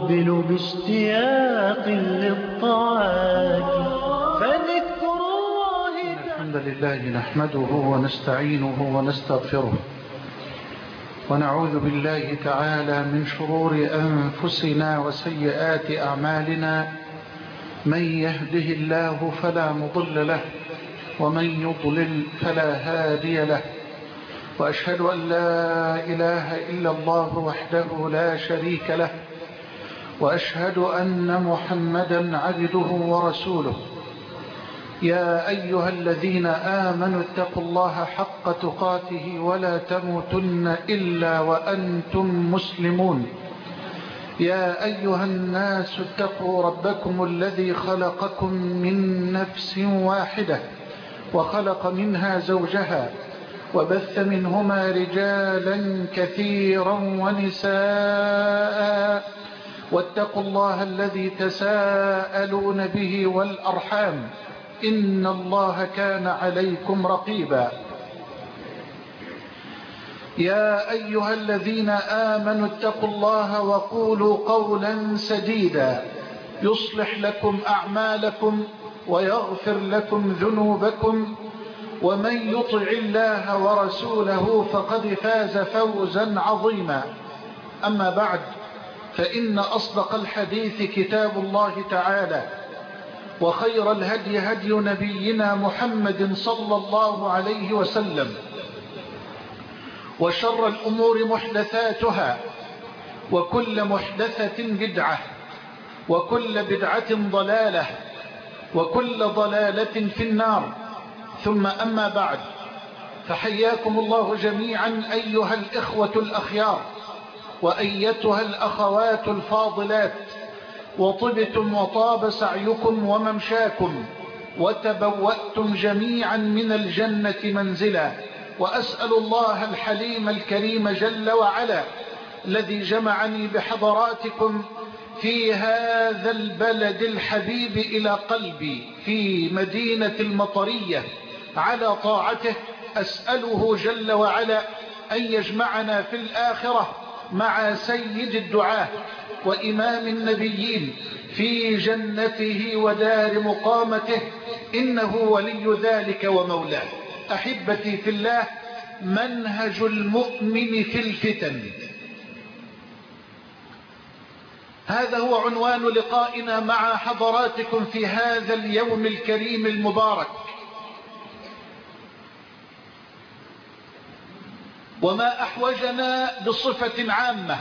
أقبل باشتياق للطاعات فذكر الله. الحمد لله نحمده ونستعينه ونستغفره ونعوذ بالله تعالى من شرور أنفسنا وسيئات أعمالنا. من يهده الله فلا مضل له ومن يضلل فلا هادي له، وأشهد أن لا إله إلا الله وحده لا شريك له، وأشهد أن محمدا عبده ورسوله. يا أيها الذين آمنوا اتقوا الله حق تقاته ولا تموتن إلا وأنتم مسلمون. يا أيها الناس اتقوا ربكم الذي خلقكم من نفس واحدة وخلق منها زوجها وبث منهما رجالا كثيرا ونساء، واتقوا الله الذي تساءلون به والأرحام إن الله كان عليكم رقيبا. يا أيها الذين آمنوا اتقوا الله وقولوا قولا سديدا يصلح لكم أعمالكم ويغفر لكم ذنوبكم، ومن يطع الله ورسوله فقد فاز فوزا عظيما. أما بعد، فإن أصدق الحديث كتاب الله تعالى، وخير الهدي هدي نبينا محمد صلى الله عليه وسلم، وشر الأمور محدثاتها، وكل محدثة بدعة، وكل بدعة ضلالة، وكل ضلالة في النار. ثم أما بعد، فحياكم الله جميعا أيها الإخوة الأخيار وأيتها الأخوات الفاضلات، وطبتم وطاب سعيكم وممشاكم، وتبوأتم جميعا من الجنة منزلا. وأسأل الله الحليم الكريم جل وعلا الذي جمعني بحضراتكم في هذا البلد الحبيب إلى قلبي في مدينة المطرية على طاعته، أسأله جل وعلا أن يجمعنا في الآخرة مع سيد الدعاة وإمام النبيين في جنته ودار مقامته، إنه ولي ذلك ومولاه. أحبتي في الله، منهج المؤمن في الفتن، هذا هو عنوان لقائنا مع حضراتكم في هذا اليوم الكريم المبارك. وما أحوجنا بصفة عامة،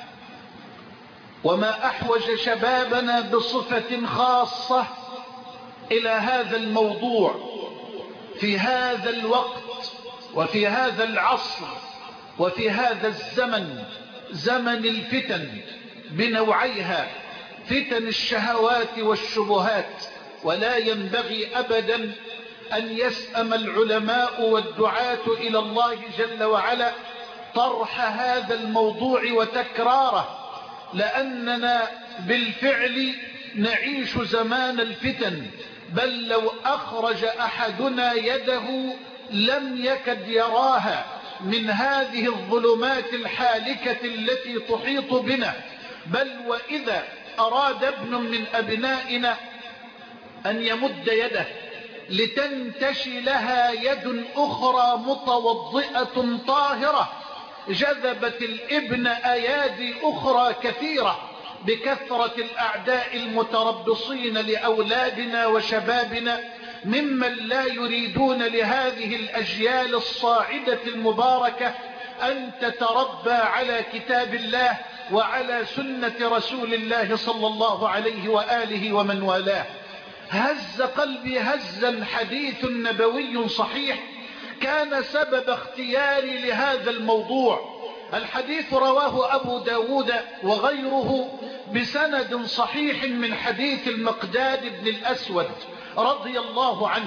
وما أحوج شبابنا بصفة خاصة إلى هذا الموضوع في هذا الوقت وفي هذا العصر وفي هذا الزمن، زمن الفتن بنوعيها، فتن الشهوات والشبهات. ولا ينبغي أبدا أن يسأم العلماء والدعاة إلى الله جل وعلا طرح هذا الموضوع وتكراره، لأننا بالفعل نعيش زمان الفتن، بل لو أخرج أحدنا يده لم يكد يراها من هذه الظلمات الحالكة التي تحيط بنا. بل وإذا أراد ابن من أبنائنا أن يمد يده لتنتشي لها يد أخرى متوضئة طاهرة، جذبت الابن أيادي أخرى كثيرة بكثرة الأعداء المتربصين لأولادنا وشبابنا، ممن لا يريدون لهذه الأجيال الصاعدة المباركة أن تتربى على كتاب الله وعلى سنة رسول الله صلى الله عليه وآله ومن والاه. هز قلبي هزا حديث نبوي صحيح كان سبب اختياري لهذا الموضوع. الحديث رواه أبو داود وغيره بسند صحيح من حديث المقداد بن الأسود رضي الله عنه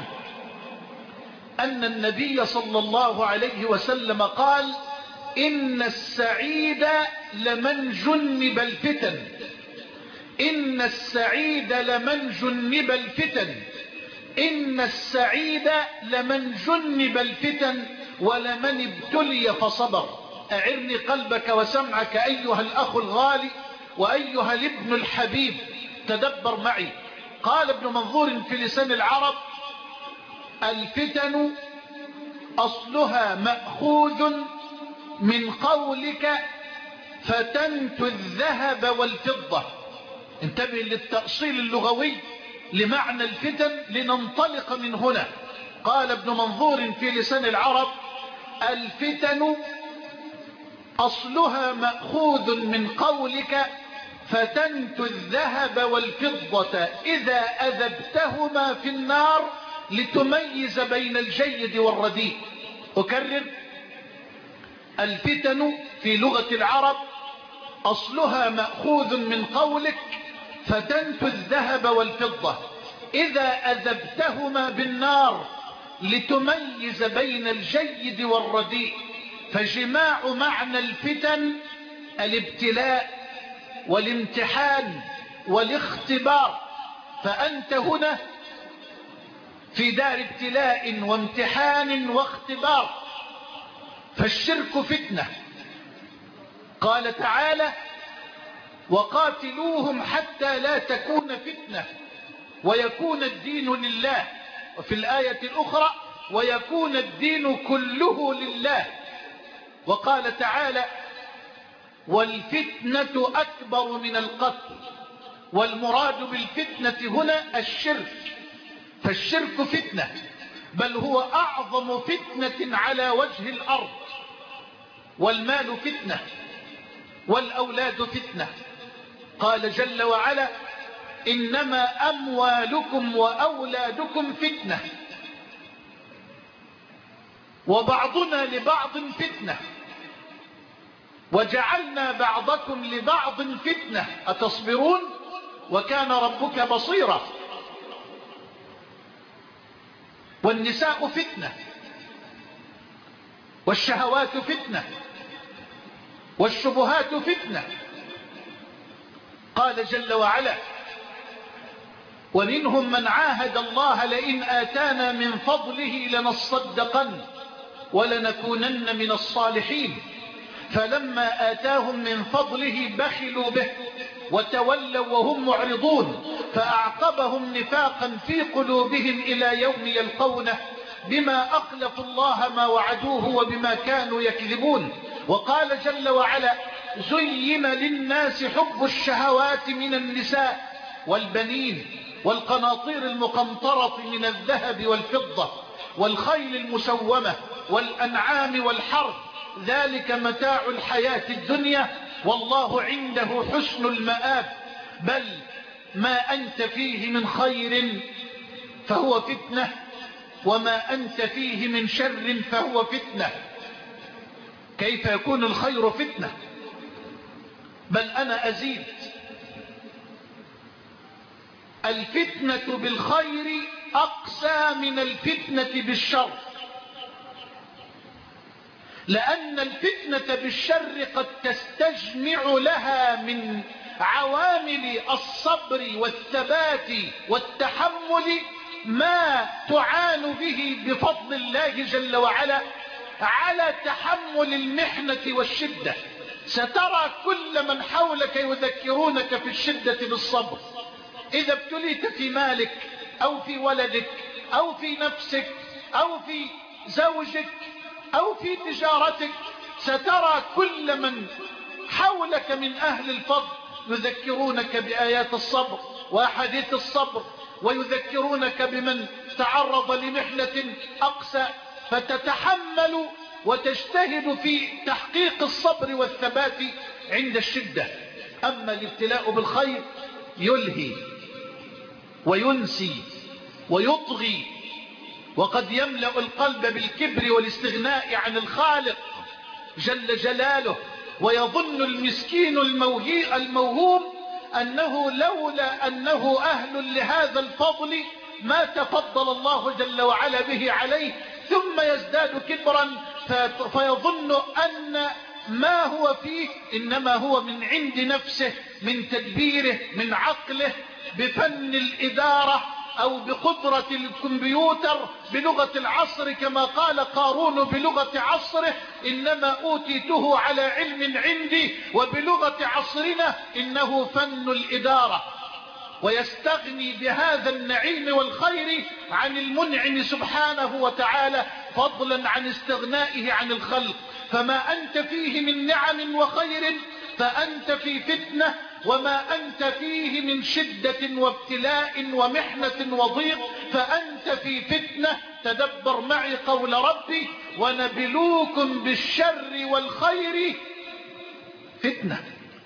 أن النبي صلى الله عليه وسلم قال: إن السعيد لمن جنب الفتن، إن السعيد لمن جنب الفتن، إن السعيد لمن جنب الفتن ولمن ابتلي فصبر. أعرني قلبك وسمعك أيها الأخ الغالي وأيها الابن الحبيب تدبر معي. قال ابن منظور في لسان العرب: الفتن أصلها مأخوذ من قولك فتنت الذهب والفضة. انتبه للتأصيل اللغوي لمعنى الفتن لننطلق من هنا. قال ابن منظور في لسان العرب: الفتن أصلها مأخوذ من قولك فتنت الذهب والفضة إذا أذبتهما في النار لتميز بين الجيد والرديء. أكرر: الفتن في لغة العرب أصلها مأخوذ من قولك فتنت الذهب والفضة إذا أذبتهما بالنار لتميز بين الجيد والرديء. فجماع معنى الفتن الابتلاء والامتحان والاختبار، فأنت هنا في دار ابتلاء وامتحان واختبار. فالشرك فتنة. قال تعالى: وقاتلوهم حتى لا تكون فتنة ويكون الدين لله. وفي الآية الأخرى: ويكون الدين كله لله. وقال تعالى: والفتنة أكبر من القتل. والمراد بالفتنة هنا الشرك. فالشرك فتنة، بل هو أعظم فتنة على وجه الأرض. والمال فتنة، والأولاد فتنة. قال جل وعلا: إنما أموالكم وأولادكم فتنة وبعضنا لبعض فتنة وجعلنا بعضكم لبعض فتنة أتصبرون وكان ربك بصيرا. والنساء فتنة، والشهوات فتنة، والشبهات فتنة. قال جل وعلا: ومنهم من عاهد الله لئن آتانا من فضله لنصدقن ولنكونن من الصالحين فلما آتاهم من فضله بخلوا به وتولوا وهم معرضون فأعقبهم نفاقا في قلوبهم إلى يوم يلقونه بما أخلفوا الله ما وعدوه وبما كانوا يكذبون. وقال جل وعلا: زين للناس حب الشهوات من النساء والبنين والقناطير المقنطرة من الذهب والفضة والخيل المسومة والأنعام والحرث ذلك متاع الحياة الدنيا والله عنده حسن المآب بل ما أنت فيه من خير فهو فتنة وما أنت فيه من شر فهو فتنة. كيف يكون الخير فتنة؟ بل أنا أزيد: الفتنة بالخير أقسى من الفتنة بالشر، لأن الفتنة بالشر قد تستجمع لها من عوامل الصبر والثبات والتحمل ما تعان به بفضل الله جل وعلا على تحمل المحنة والشدة. سترى كل من حولك يذكرونك في الشدة بالصبر. إذا ابتليت في مالك أو في ولدك أو في نفسك أو في زوجك أو في تجارتك سترى كل من حولك من أهل الفضل يذكرونك بآيات الصبر وأحاديث الصبر ويذكرونك بمن تعرض لمحنة أقسى فتتحمل وتجتهد في تحقيق الصبر والثبات عند الشدة. أما الابتلاء بالخير يلهي وينسي ويطغي وقد يملأ القلب بالكبر والاستغناء عن الخالق جل جلاله ويظن المسكين الموهوم أنه لولا أنه أهل لهذا الفضل ما تفضل الله جل وعلا به عليه ثم يزداد كبرا فيظن أن ما هو فيه إنما هو من عند نفسه من تدبيره من عقله بفن الإدارة أو بقدرة الكمبيوتر بلغة العصر كما قال قارون بلغة عصره إنما أوتيته على علم عندي، وبلغة عصرنا إنه فن الإدارة، ويستغني بهذا النعيم والخير عن المنعم سبحانه وتعالى فضلا عن استغنائه عن الخلق. فما أنت فيه من نعم وخير فأنت في فتنة، وما أنت فيه من شدة وابتلاء ومحنة وضيق فأنت في فتنة. تدبر معي قول ربي: ونبلوكم بالشر والخير فتنة.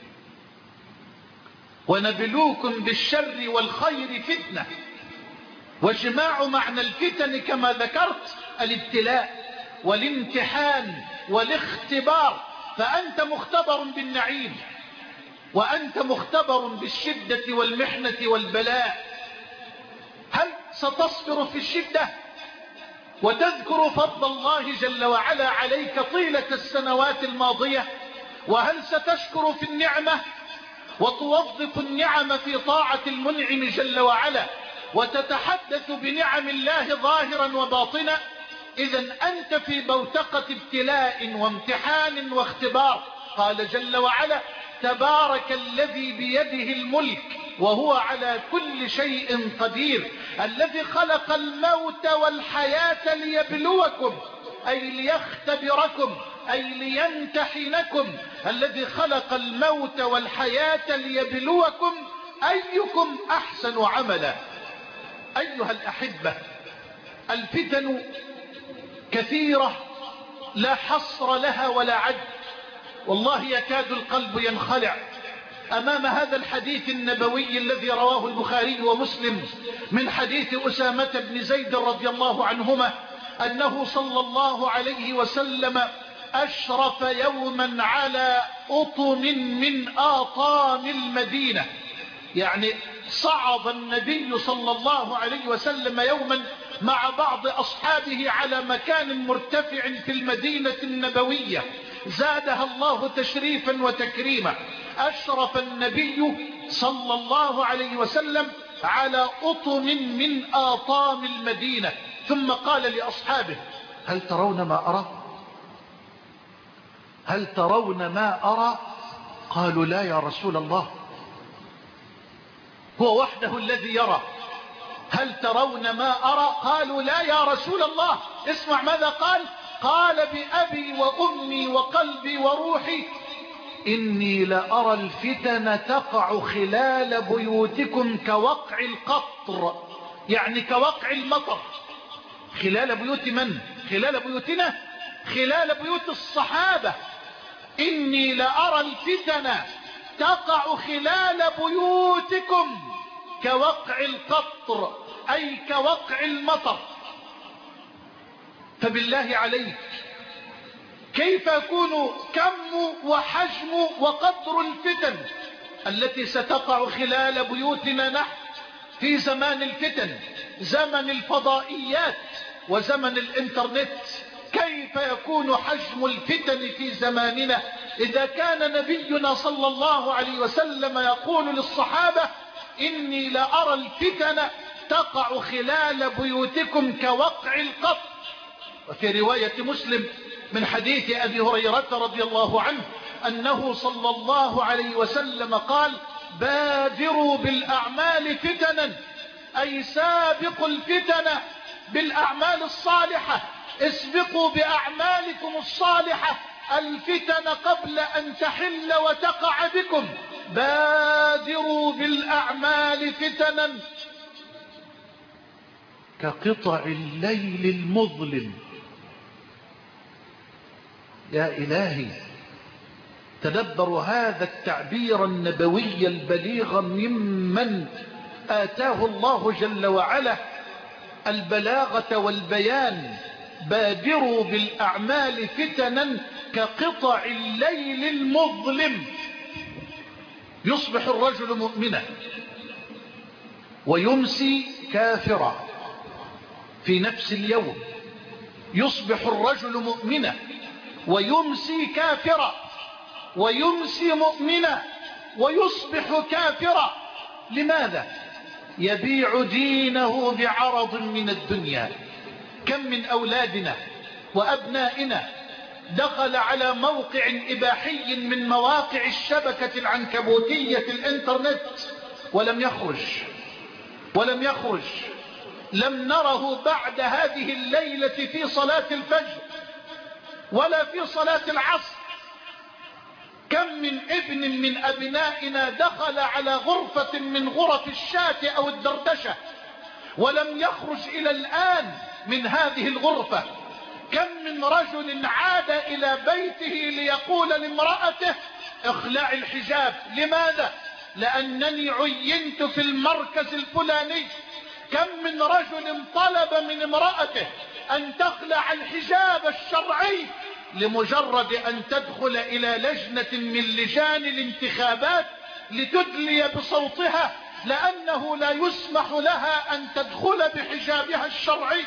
ونبلوكم بالشر والخير فتنة. وجماع معنى الفتن كما ذكرت الابتلاء والامتحان والاختبار. فأنت مختبر بالنعيم، وأنت مختبر بالشدة والمحنة والبلاء. هل ستصبر في الشدة وتذكر فضل الله جل وعلا عليك طيلة السنوات الماضية؟ وهل ستشكر في النعمة وتوظف النعم في طاعة المنعم جل وعلا وتتحدث بنعم الله ظاهرا وباطنا؟ إذن أنت في بوتقة ابتلاء وامتحان واختبار. قال جل وعلا: تبارك الذي بيده الملك وهو على كل شيء قدير، الذي خلق الموت والحياة ليبلوكم أي ليختبركم أي ليمتحنكم. الذي خلق الموت والحياة ليبلوكم أيكم أحسن عملا. أيها الأحبة، الفتن كثيرة لا حصر لها ولا عد، والله يكاد القلب ينخلع أمام هذا الحديث النبوي الذي رواه البخاري ومسلم من حديث أسامة بن زيد رضي الله عنهما أنه صلى الله عليه وسلم أشرف يوما على أطم من آطام المدينة. يعني صعد النبي صلى الله عليه وسلم يوما مع بعض أصحابه على مكان مرتفع في المدينة النبوية زادها الله تشريفا وتكريما. أشرف النبي صلى الله عليه وسلم على أطم من آطام المدينة، ثم قال لأصحابه: هل ترون ما أرى؟ هل ترون ما أرى؟ قالوا: لا يا رسول الله. هو وحده الذي يرى. هل ترون ما أرى؟ قالوا: لا يا رسول الله. اسمع ماذا قال: قال: بأبي وأمي وقلبي وروحي إني لأرى الفتن تقع خلال بيوتكم كوقع القطر، يعني كوقع المطر. خلال بيوت من؟ خلال بيوتنا، خلال بيوت الصحابة. إني لأرى الفتن تقع خلال بيوتكم كوقع القطر أي كوقع المطر. فبالله عليك كيف يكون كم وحجم وقدر الفتن التي ستقع خلال بيوتنا نحن في زمان الفتن، زمن الفضائيات وزمن الانترنت؟ كيف يكون حجم الفتن في زماننا إذا كان نبينا صلى الله عليه وسلم يقول للصحابة: إني لأرى الفتن تقع خلال بيوتكم كوقع القطر. وفي رواية مسلم من حديث أبي هريرة رضي الله عنه أنه صلى الله عليه وسلم قال: بادروا بالأعمال فتنا، أي سابقوا الفتن بالأعمال الصالحة، اسبقوا بأعمالكم الصالحة الفتن قبل أن تحل وتقع بكم. بادروا بالأعمال فتنا كقطع الليل المظلم. يا إلهي، تدبروا هذا التعبير النبوي البليغ ممن آتاه الله جل وعلا البلاغة والبيان. بادروا بالأعمال فتنا كقطع الليل المظلم. يصبح الرجل مؤمنا ويمسي كافرا في نفس اليوم. يصبح الرجل مؤمنا ويمسي كافرا، ويمسي مؤمنا ويصبح كافرا. لماذا؟ يبيع دينه بعرض من الدنيا. كم من أولادنا وأبنائنا دخل على موقع إباحي من مواقع الشبكة العنكبوتية الإنترنت ولم يخرج. لم نره بعد هذه الليلة في صلاة الفجر ولا في صلاة العصر. كم من ابن من أبنائنا دخل على غرفة من غرف الشاة أو الدردشة ولم يخرج إلى الآن من هذه الغرفة. كم من رجل عاد إلى بيته ليقول لامرأته اخلعي الحجاب. لماذا؟ لأنني عينت في المركز الفلاني. كم من رجل طلب من امرأته أن تخلع الحجاب الشرعي لمجرد أن تدخل إلى لجنة من لجان الانتخابات لتدلي بصوتها، لأنه لا يسمح لها أن تدخل بحجابها الشرعي.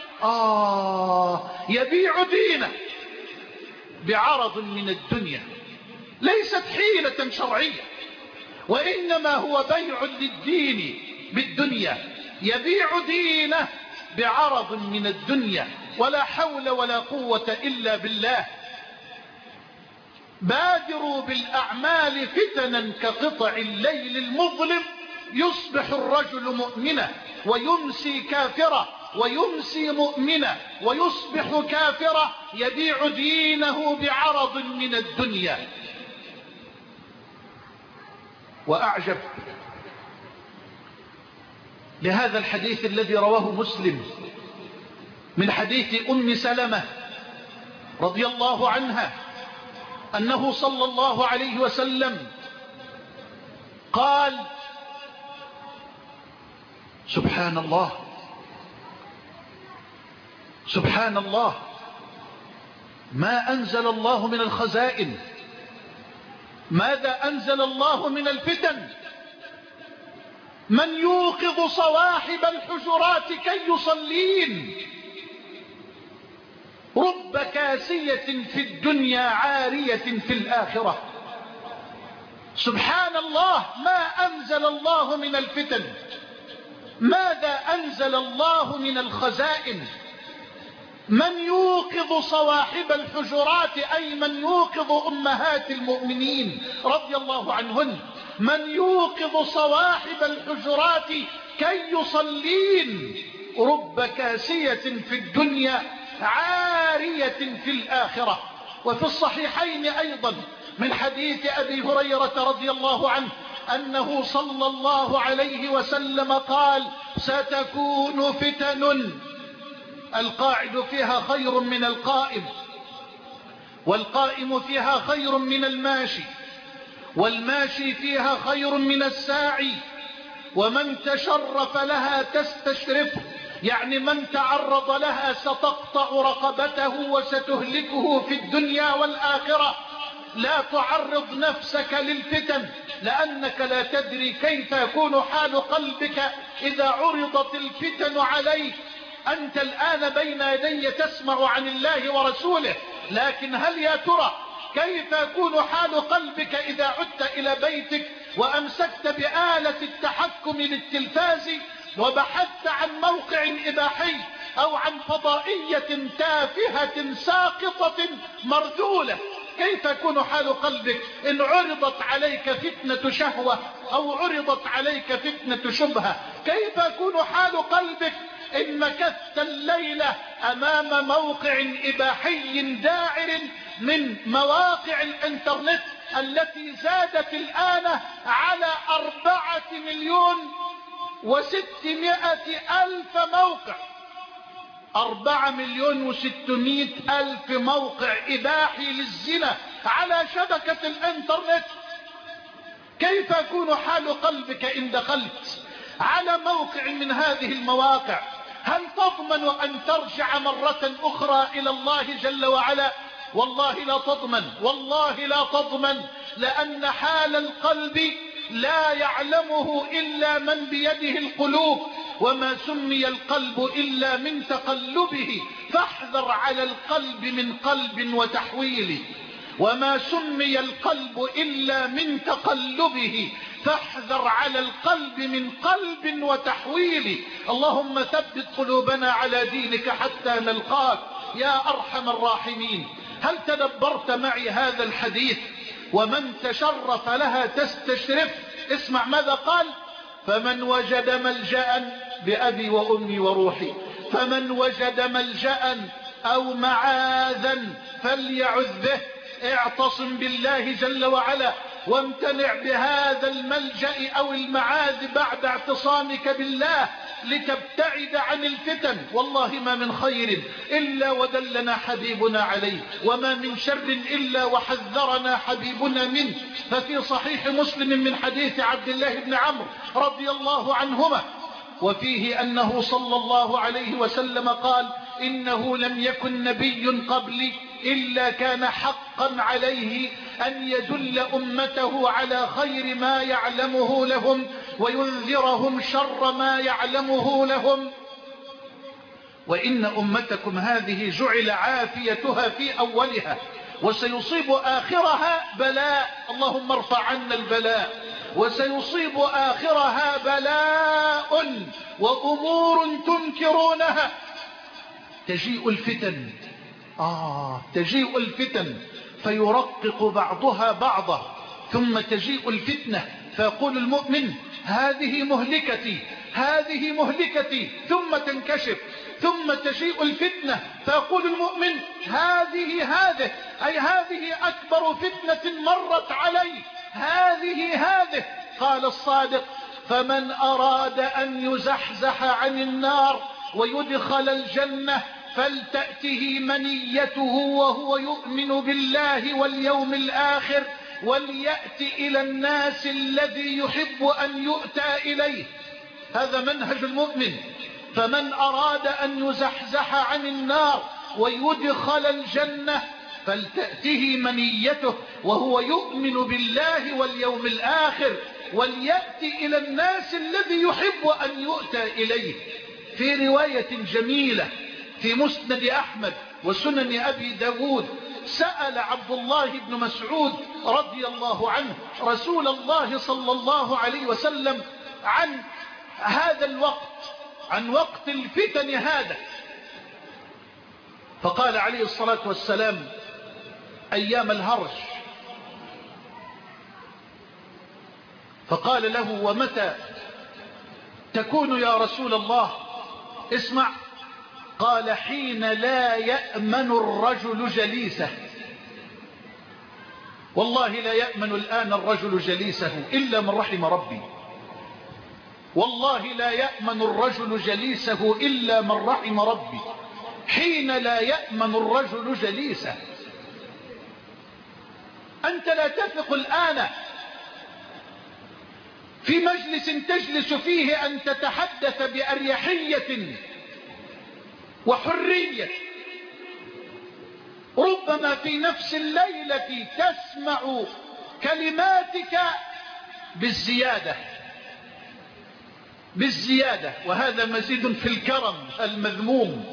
يبيع دينه بعرض من الدنيا، ليست حيلة شرعية، وإنما هو بيع للدين بالدنيا. يبيع دينه بعرض من الدنيا، ولا حول ولا قوة إلا بالله. بادروا بالأعمال فتنا كقطع الليل المظلم، يصبح الرجل مؤمنا ويمسي كافرا، ويمسي مؤمنا ويصبح كافرا، يبيع دينه بعرض من الدنيا. وأعجب لهذا الحديث الذي رواه مسلم من حديث أم سلمة رضي الله عنها أنه صلى الله عليه وسلم قال: سبحان الله سبحان الله، ما أنزل الله من الخزائن، ماذا أنزل الله من الفتن؟ من يوقظ صواحب الحجرات كي يصلين، رب كاسية في الدنيا عارية في الآخرة. سبحان الله، ما أنزل الله من الفتن، ماذا أنزل الله من الخزائن؟ من يوقظ صواحب الحجرات، أي من يوقظ أمهات المؤمنين رضي الله عنهن، من يوقظ صواحب الحجرات كي يصلين، رب كاسية في الدنيا عارية في الآخرة. وفي الصحيحين أيضا من حديث أبي هريرة رضي الله عنه أنه صلى الله عليه وسلم قال: ستكون فتن القاعد فيها خير من القائم، والقائم فيها خير من الماشي، والماشي فيها خير من الساعي، ومن تشرف لها تستشرفه، يعني من تعرض لها ستقطع رقبته وستهلكه في الدنيا والآخرة. لا تعرض نفسك للفتن، لأنك لا تدري كيف يكون حال قلبك إذا عرضت الفتن عليك. أنت الآن بين يدي تسمع عن الله ورسوله، لكن هل يا ترى كيف يكون حال قلبك إذا عدت إلى بيتك وأمسكت بآلة التحكم للتلفاز وبحثت عن موقع إباحي أو عن فضائية تافهة ساقطة مرذولة؟ كيف يكون حال قلبك إن عرضت عليك فتنة شهوة أو عرضت عليك فتنة شبهة؟ كيف يكون حال قلبك إن مكثت الليلة أمام موقع إباحي داعر من مواقع الإنترنت التي زادت الآن على 4,600,000 موقع، 4,600,000 موقع إباحي للزنا على شبكة الإنترنت. كيف يكون حال قلبك إن دخلت على موقع من هذه المواقع؟ هل تضمن أن ترجع مرة أخرى إلى الله جل وعلا؟ والله لا تضمن، والله لا تضمن، لأن حال القلب لا يعلمه إلا من بيده القلوب، وما سمي القلب إلا من تقلبه، فاحذر على القلب من قلب وتحويله. وما سمي القلب إلا من تقلبه، فاحذر على القلب من قلب وتحويل. اللهم ثبت قلوبنا على دينك حتى نلقاك يا أرحم الراحمين. هل تدبرت معي هذا الحديث؟ ومن تشرف لها تستشرف. اسمع ماذا قال: فمن وجد ملجأ بأبي وأمي وروحي، فمن وجد ملجأ أو معاذا فليعذ به. اعتصم بالله جل وعلا وامتنع بهذا الملجأ أو المعاذ بعد اعتصامك بالله لتبتعد عن الفتن. والله ما من خير إلا ودلنا حبيبنا عليه، وما من شر إلا وحذرنا حبيبنا منه. ففي صحيح مسلم من حديث عبد الله بن عمرو رضي الله عنهما، وفيه أنه صلى الله عليه وسلم قال: إنه لم يكن نبي قبلي إلا كان حقا عليه أن يدل أمته على خير ما يعلمه لهم وينذرهم شر ما يعلمه لهم، وإن أمتكم هذه جعل عافيتها في أولها وسيصيب آخرها بلاء. اللهم ارفع عنا البلاء. وسيصيب آخرها بلاء وأمور تنكرونها. تجيء الفتن، تجيء الفتن فيرقق بعضها بعضا، ثم تجيء الفتنة فيقول المؤمن: هذه مهلكتي، هذه مهلكتي، ثم تنكشف. ثم تجيء الفتنة فيقول المؤمن: هذه أي هذه أكبر فتنة مرت علي، هذه. قال الصادق: فمن أراد أن يزحزح عن النار ويدخل الجنة فلتأته منيته وهو يؤمن بالله واليوم الآخر وليأتي إلى الناس الذي يحب أن يؤتى إليه. هذا منهج المؤمن. فمن أراد أن يزحزح عن النار ويدخل الجنة فلتأته منيته وهو يؤمن بالله واليوم الآخر وليأتي إلى الناس الذي يحب أن يؤتى إليه. في رواية جميلة في مسند أحمد وسنن أبي داود، سأل عبد الله بن مسعود رضي الله عنه رسول الله صلى الله عليه وسلم عن هذا الوقت، عن وقت الفتن هذا، فقال عليه الصلاة والسلام: أيام الهرج. فقال له: ومتى تكون يا رسول الله؟ اسمع، قال: حين لا يأمن الرجل جليسه. والله لا يأمن الآن الرجل جليسه إلا من رحم ربي. والله لا يأمن الرجل جليسه إلا من رحم ربي. حين لا يأمن الرجل جليسه. أنت لا تثق الآن في مجلس تجلس فيه أن تتحدث بأريحية وحرية. ربما في نفس الليلة تسمع كلماتك بالزيادة، وهذا مزيد في الكرم المذموم.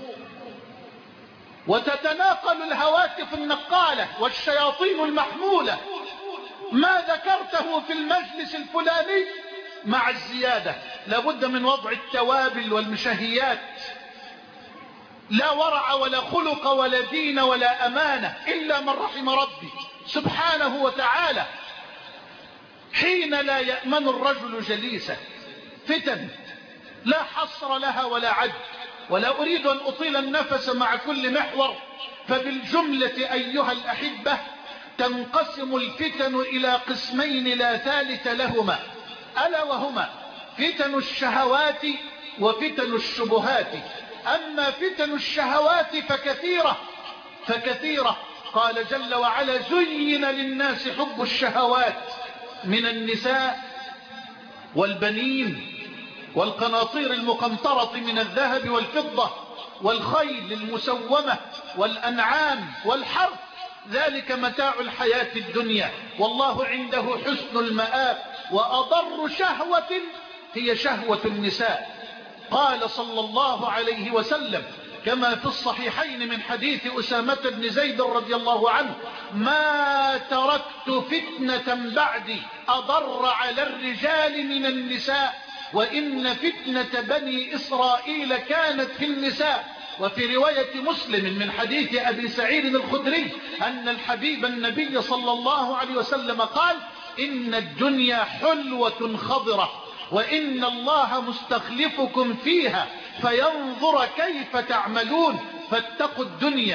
وتتناقل الهواتف النقالة والشياطين المحمولة ما ذكرته في المجلس الفلاني مع الزيادة. لابد من وضع التوابل والمشهيات. لا ورع ولا خلق ولا دين ولا أمانة إلا من رحم ربي سبحانه وتعالى. حين لا يأمن الرجل جليسه. فتن لا حصر لها ولا عد، ولا أريد أن أطيل النفس مع كل محور. فبالجملة أيها الأحبة تنقسم الفتن إلى قسمين لا ثالث لهما، ألا وهما فتن الشهوات وفتن الشبهات. أما فتن الشهوات فكثيرة. قال جل وعلا: زين للناس حب الشهوات من النساء والبنين والقناطير المقنطرة من الذهب والفضة والخيل المسومة والأنعام والحرث، ذلك متاع الحياة الدنيا والله عنده حسن المآب. وأضر شهوة هي شهوة النساء. قال صلى الله عليه وسلم: كما في الصحيحين من حديث أسامة بن زيد رضي الله عنه: ما تركت فتنة بعدي أضر على الرجال من النساء، وإن فتنة بني إسرائيل كانت في النساء. وفي رواية مسلم من حديث أبي سعيد الخدري أن الحبيب النبي صلى الله عليه وسلم قال: إن الدنيا حلوة خضرة، وإن الله مستخلفكم فيها فينظر كيف تعملون، فاتقوا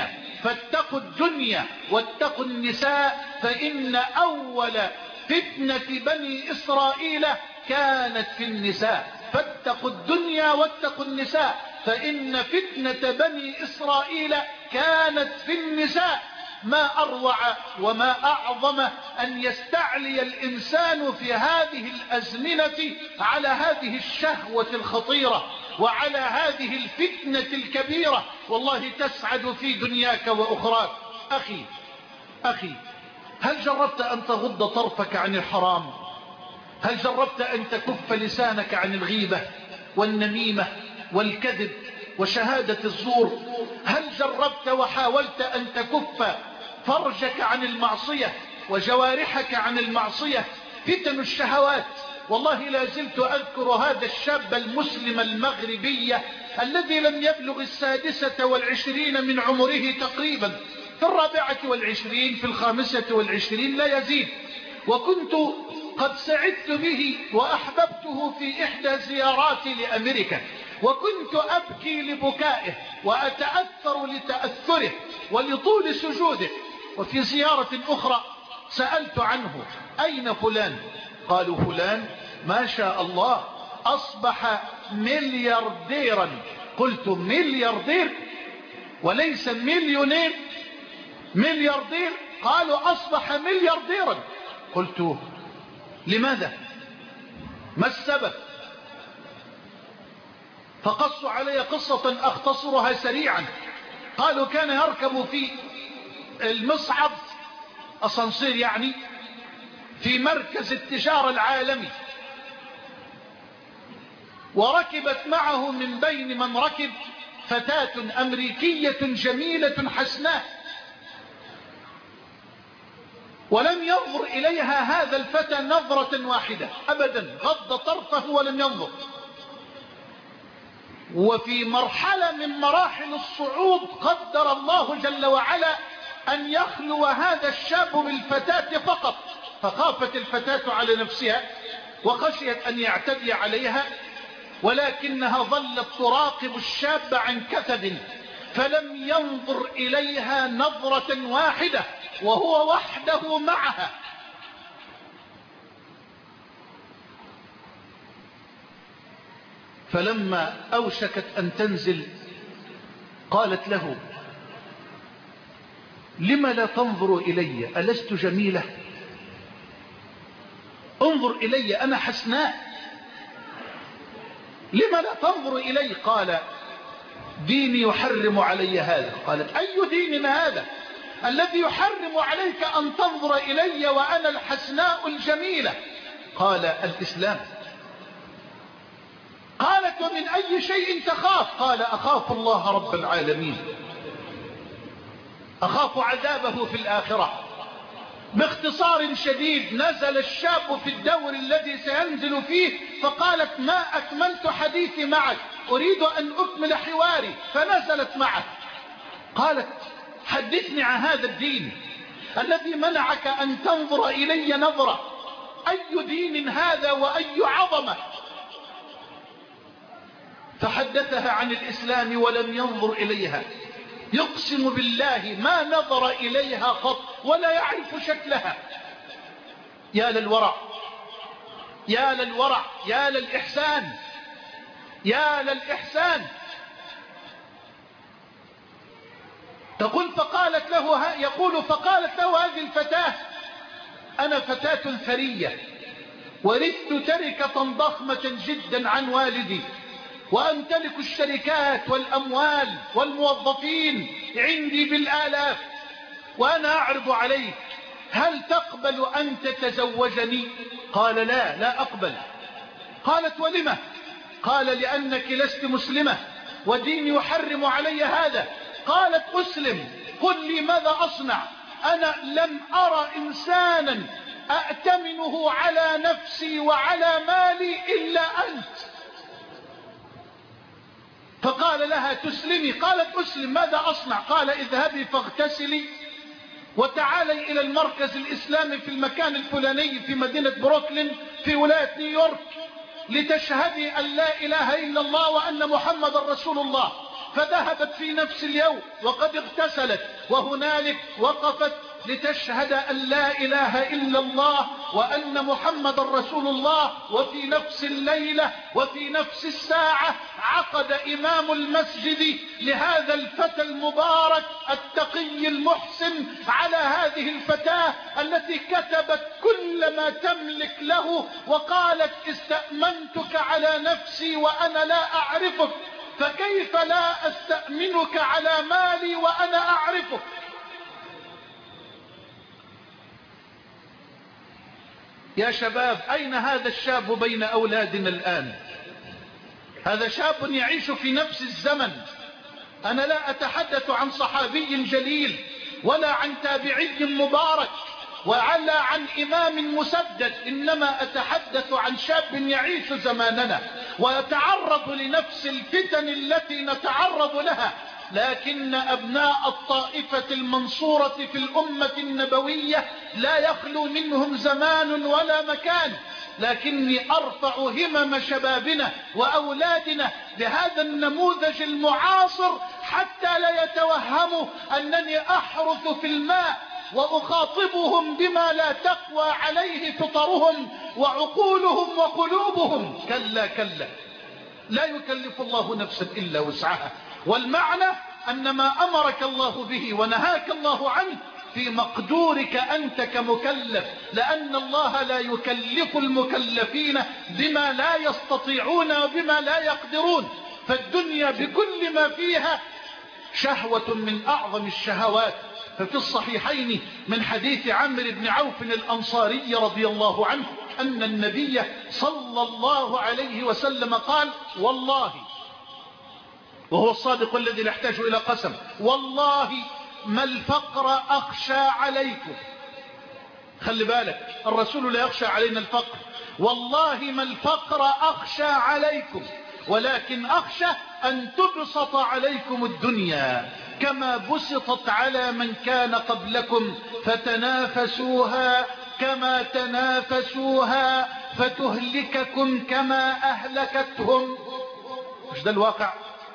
الدنيا واتقوا النساء، فإن أول فتنة بني إسرائيل كانت في النساء. فاتقوا الدنيا واتقوا النساء، فإن فتنة بني إسرائيل كانت في النساء. ما أروع وما أعظم أن يستعلي الإنسان في هذه الأزمنة على هذه الشهوة الخطيرة وعلى هذه الفتنة الكبيرة. والله تسعد في دنياك وأخراك. أخي، هل جربت أن تغض طرفك عن الحرام؟ هل جربت أن تكف لسانك عن الغيبة والنميمة والكذب وشهادة الزور؟ هل جربت وحاولت أن تكف فرجك عن المعصية وجوارحك عن المعصية؟ فتن الشهوات. والله لا زلت أذكر هذا الشاب المسلم المغربي الذي لم يبلغ 26 من عمره تقريبا، في 24 في 25 لا يزيد. وكنت قد سعدت به وأحببته في إحدى زياراتي لأمريكا، وكنت أبكي لبكائه وأتأثر لتأثره ولطول سجوده. وفي زيارة أخرى سألت عنه: أين فلان؟ قالوا: فلان ما شاء الله أصبح مليارديرا. قلت: ملياردير وليس مليونير؟ ملياردير. قالوا: أصبح مليارديرا. قلت: لماذا؟ ما السبب؟ فقصوا علي قصة أختصرها سريعا. قالوا: كان يركب في المصعد، أسانسير يعني، في مركز التجارة العالمي، وركبت معه من بين من ركب فتاة أمريكية جميلة حسناء، ولم ينظر إليها هذا الفتى نظرة واحدة أبدا، غض طرفه ولم ينظر. وفي مرحلة من مراحل الصعود قدر الله جل وعلا أن يخلو هذا الشاب بالفتاة فقط، فخافت الفتاة على نفسها وخشيت أن يعتدي عليها، ولكنها ظلت تراقب الشاب عن كثب، فلم ينظر إليها نظرة واحدة وهو وحده معها. فلما أوشكت أن تنزل قالت له: لم لا تنظر إلي؟ ألست جميلة؟ انظر إلي، أنا حسناء، لم لا تنظر إلي؟ قال: ديني يحرم علي هذا. قالت: أي دين هذا الذي يحرم عليك أن تنظر إلي وأنا الحسناء الجميلة؟ قال: الإسلام. قالت: ومن أي شيء تخاف؟ قال: أخاف الله رب العالمين، أخاف عذابه في الآخرة. باختصار شديد، نزل الشاب في الدور الذي سينزل فيه، فقالت: ما أكملت حديثي معك، أريد أن أكمل حواري. فنزلت معه. قالت: حدثني عن هذا الدين الذي منعك أن تنظر إلي نظرة، أي دين هذا وأي عظمة؟ فحدثها عن الإسلام ولم ينظر إليها، يقسم بالله ما نظر إليها قط ولا يعرف شكلها. يا للورع، يا للورع، يا للإحسان، يا للإحسان. يقول فقالت له هذه الفتاة: أنا فتاة ثرية، ورثت تركة ضخمة جدا عن والدي، وأمتلك الشركات والأموال والموظفين عندي بالآلاف، وأنا أعرض عليك، هل تقبل أن تتزوجني؟ قال: لا أقبل. قالت: ولم؟ قال: لأنك لست مسلمة، ودين يحرم علي هذا. قالت أسلم، قل لي ماذا أصنع، أنا لم أرى إنسانا أأتمنه على نفسي وعلى مالي إلا أنت. فقال لها تسلمي؟ قالت أسلم، ماذا أصنع؟ قال اذهبي فاغتسلي وتعالي إلى المركز الإسلامي في المكان الفلاني في مدينة بروكلين في ولاية نيويورك لتشهدي أن لا إله إلا الله وأن محمد رسول الله. فذهبت في نفس اليوم وقد اغتسلت، وهنالك وقفت لتشهد أن لا إله إلا الله وأن محمد رسول الله. وفي نفس الليلة وفي نفس الساعة عقد إمام المسجد لهذا الفتى المبارك التقي المحسن على هذه الفتاة التي كتبت كل ما تملك له، وقالت استأمنتك على نفسي وأنا لا أعرفك، فكيف لا أستأمنك على مالي وأنا أعرفك؟ يا شباب، أين هذا الشاب بين أولادنا الآن؟ هذا شاب يعيش في نفس الزمن. أنا لا أتحدث عن صحابي جليل ولا عن تابعي مبارك ولا عن إمام مسدد، إنما أتحدث عن شاب يعيش زماننا ويتعرض لنفس الفتن التي نتعرض لها. لكن أبناء الطائفة المنصورة في الأمة النبوية لا يخلو منهم زمان ولا مكان. لكني أرفع همم شبابنا وأولادنا بهذا النموذج المعاصر حتى لا يتوهموا أنني أحرث في الماء وأخاطبهم بما لا تقوى عليه فطرهم وعقولهم وقلوبهم. كلا كلا، لا يكلف الله نفسا إلا وسعها. والمعنى أن ما أمرك الله به ونهاك الله عنه في مقدورك أنت كمكلف، لأن الله لا يكلف المكلفين بما لا يستطيعون وبما لا يقدرون. فالدنيا بكل ما فيها شهوة من أعظم الشهوات. ففي الصحيحين من حديث عمرو بن عوف الأنصاري رضي الله عنه أن النبي صلى الله عليه وسلم قال والله، وهو الصادق الذي لا يحتاج إلى قسم، والله ما الفقر أخشى عليكم. خلي بالك، الرسول لا يخشى علينا الفقر. والله ما الفقر أخشى عليكم، ولكن أخشى أن تبسط عليكم الدنيا كما بسطت على من كان قبلكم فتنافسوها كما تنافسوها فتهلككم كما أهلكتهم. مش ده الواقع؟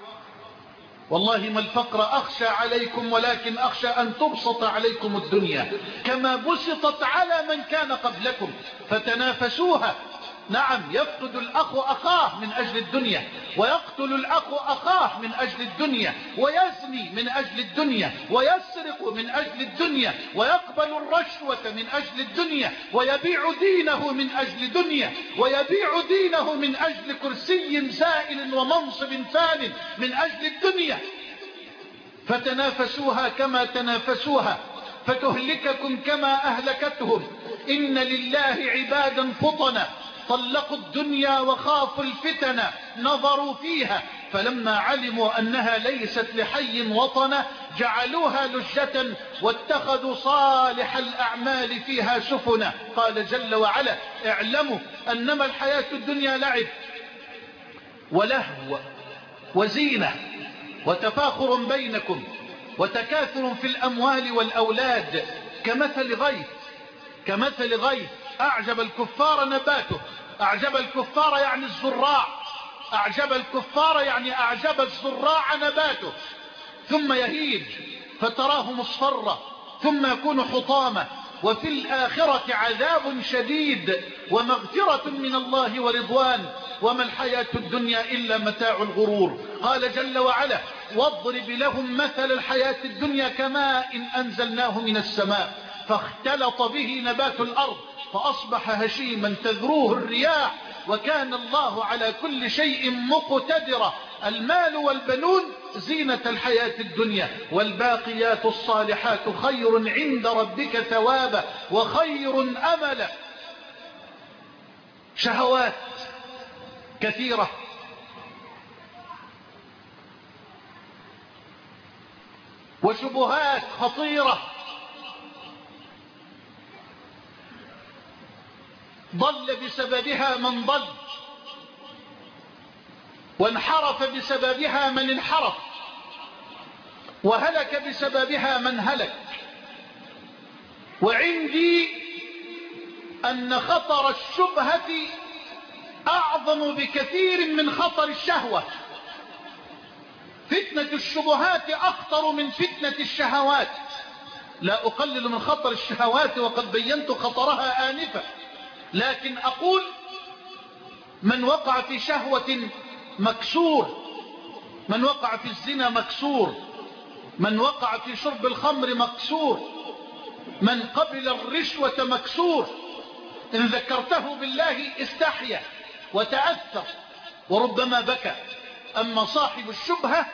والله ما الفقر أخشى عليكم ولكن أخشى أن تبسط عليكم الدنيا كما بسطت على من كان قبلكم فتنافسوها. نعم، يفقد الأخ أخاه من أجل الدنيا، ويقتل الأخ أخاه من أجل الدنيا، ويزني من أجل الدنيا، ويسرق من أجل الدنيا، ويقبل الرشوة من أجل الدنيا، ويبيع دينه من أجل دنيا، ويبيع دينه من أجل كرسي زائل ومنصب فان من أجل الدنيا. فتنافسوها كما تنافسوها فتهلككم كما أهلكتهم. إن لله عبادا فطنا طلقوا الدنيا وخافوا الفتن نظروا فيها فلما علموا أنها ليست لحي وطنا جعلوها لجة واتخذوا صالح الأعمال فيها سفنا. قال جل وعلا اعلموا أنما الحياة الدنيا لعب ولهو وزينة وتفاخر بينكم وتكاثر في الأموال والأولاد كمثل غيث أعجب الكفار نباته. أعجب الكفار يعني الزراع، أعجب الكفار يعني أعجب الزراع نباته، ثم يهيج فتراه مصفرا ثم يكون حطاما، وفي الآخرة عذاب شديد ومغفرة من الله ورضوان، وما الحياة الدنيا إلا متاع الغرور. قال جل وعلا واضرب لهم مثل الحياة الدنيا كماء إن أنزلناه من السماء فاختلط به نبات الأرض فأصبح هشيما تذروه الرياح وكان الله على كل شيء مقتدرا. المال والبنون زينة الحياة الدنيا والباقيات الصالحات خير عند ربك ثوابا وخير أملا. شهوات كثيرة وشبهات خطيرة ضل بسببها من ضل، وانحرف بسببها من انحرف، وهلك بسببها من هلك. وعندي أن خطر الشبهة أعظم بكثير من خطر الشهوة. فتنة الشبهات أخطر من فتنة الشهوات. لا أقلل من خطر الشهوات وقد بينت خطرها آنفا، لكن أقول من وقع في شهوة مكسور، من وقع في الزنا مكسور، من وقع في شرب الخمر مكسور، من قبل الرشوة مكسور. إن ذكرته بالله استحيا وتأثر وربما بكى. أما صاحب الشبهة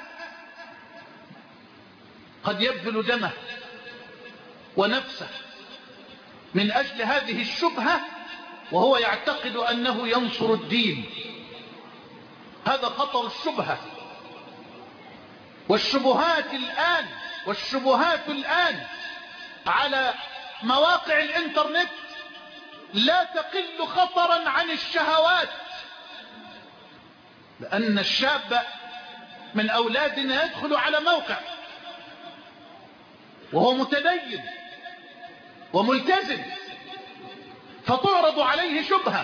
قد يبذل دمه ونفسه من أجل هذه الشبهة وهو يعتقد أنه ينصر الدين. هذا خطر الشبهة. والشبهات الآن على مواقع الإنترنت لا تقل خطرا عن الشهوات، لأن الشاب من أولادنا يدخل على موقع وهو متدين وملتزم، فتعرض عليه شبهة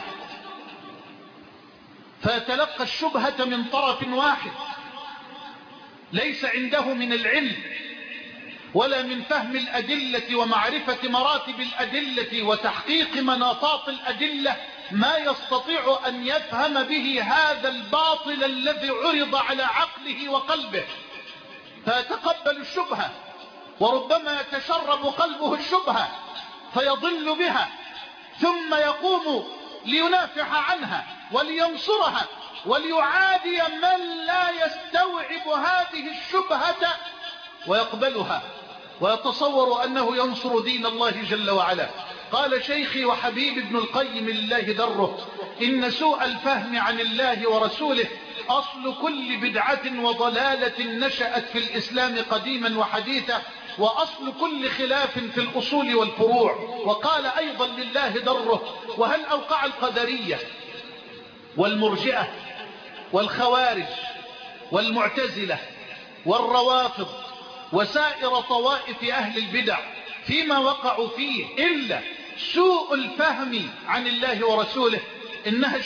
فيتلقى الشبهة من طرف واحد ليس عنده من العلم ولا من فهم الأدلة ومعرفة مراتب الأدلة وتحقيق مناطات الأدلة ما يستطيع أن يفهم به هذا الباطل الذي عرض على عقله وقلبه، فيتقبل الشبهة وربما يتشرب قلبه الشبهة فيضل بها، ثم يقوم لينافح عنها ولينصرها وليعادي من لا يستوعب هذه الشبهة ويقبلها ويتصور أنه ينصر دين الله جل وعلا. قال شيخي وحبيب ابن القيم لله دره: إن سوء الفهم عن الله ورسوله أصل كل بدعة وضلالة نشأت في الإسلام قديما وحديثا، وأصل كل خلاف في الأصول والفروع. وقال أيضا لله دره: وهل أوقع القدرية والمرجئة والخوارج والمعتزلة والروافض وسائر طوائف أهل البدع فيما وقعوا فيه إلا سوء الفهم عن الله ورسوله؟ إنها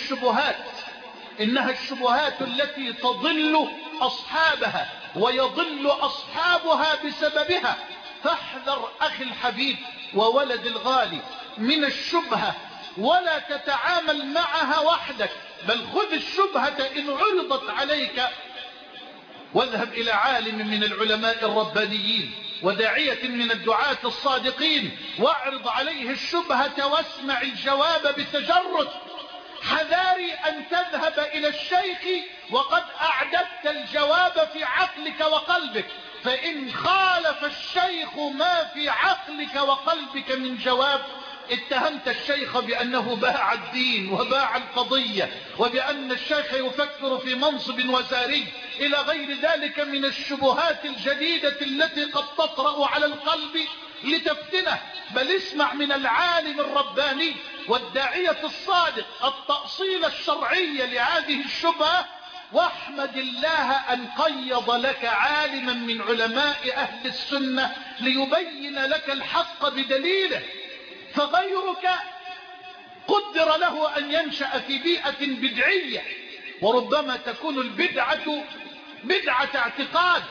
الشبهات التي تضل أصحابها ويضل أصحابها بسببها. فاحذر أخي الحبيب وولد الغالي من الشبهة، ولا تتعامل معها وحدك، بل خذ الشبهة إن عرضت عليك واذهب إلى عالم من العلماء الربانيين وداعية من الدعاة الصادقين واعرض عليه الشبهة واسمع الجواب بتجرد. حذاري أن تذهب إلى الشيخ وقد أعددت الجواب في عقلك وقلبك، فإن خالف الشيخ ما في عقلك وقلبك من جواب اتهمت الشيخ بأنه باع الدين وباع القضية وبأن الشيخ يفكر في منصب وزاري إلى غير ذلك من الشبهات الجديدة التي قد تطرأ على القلب لتفتنه. بل اسمع من العالم الرباني والداعية الصادق التأصيل الشرعي لهذه الشبهة، واحمد الله أن قيض لك عالما من علماء أهل السنة ليبين لك الحق بدليله. فغيرك قدر له أن ينشأ في بيئة بدعية، وربما تكون البدعة بدعة اعتقاد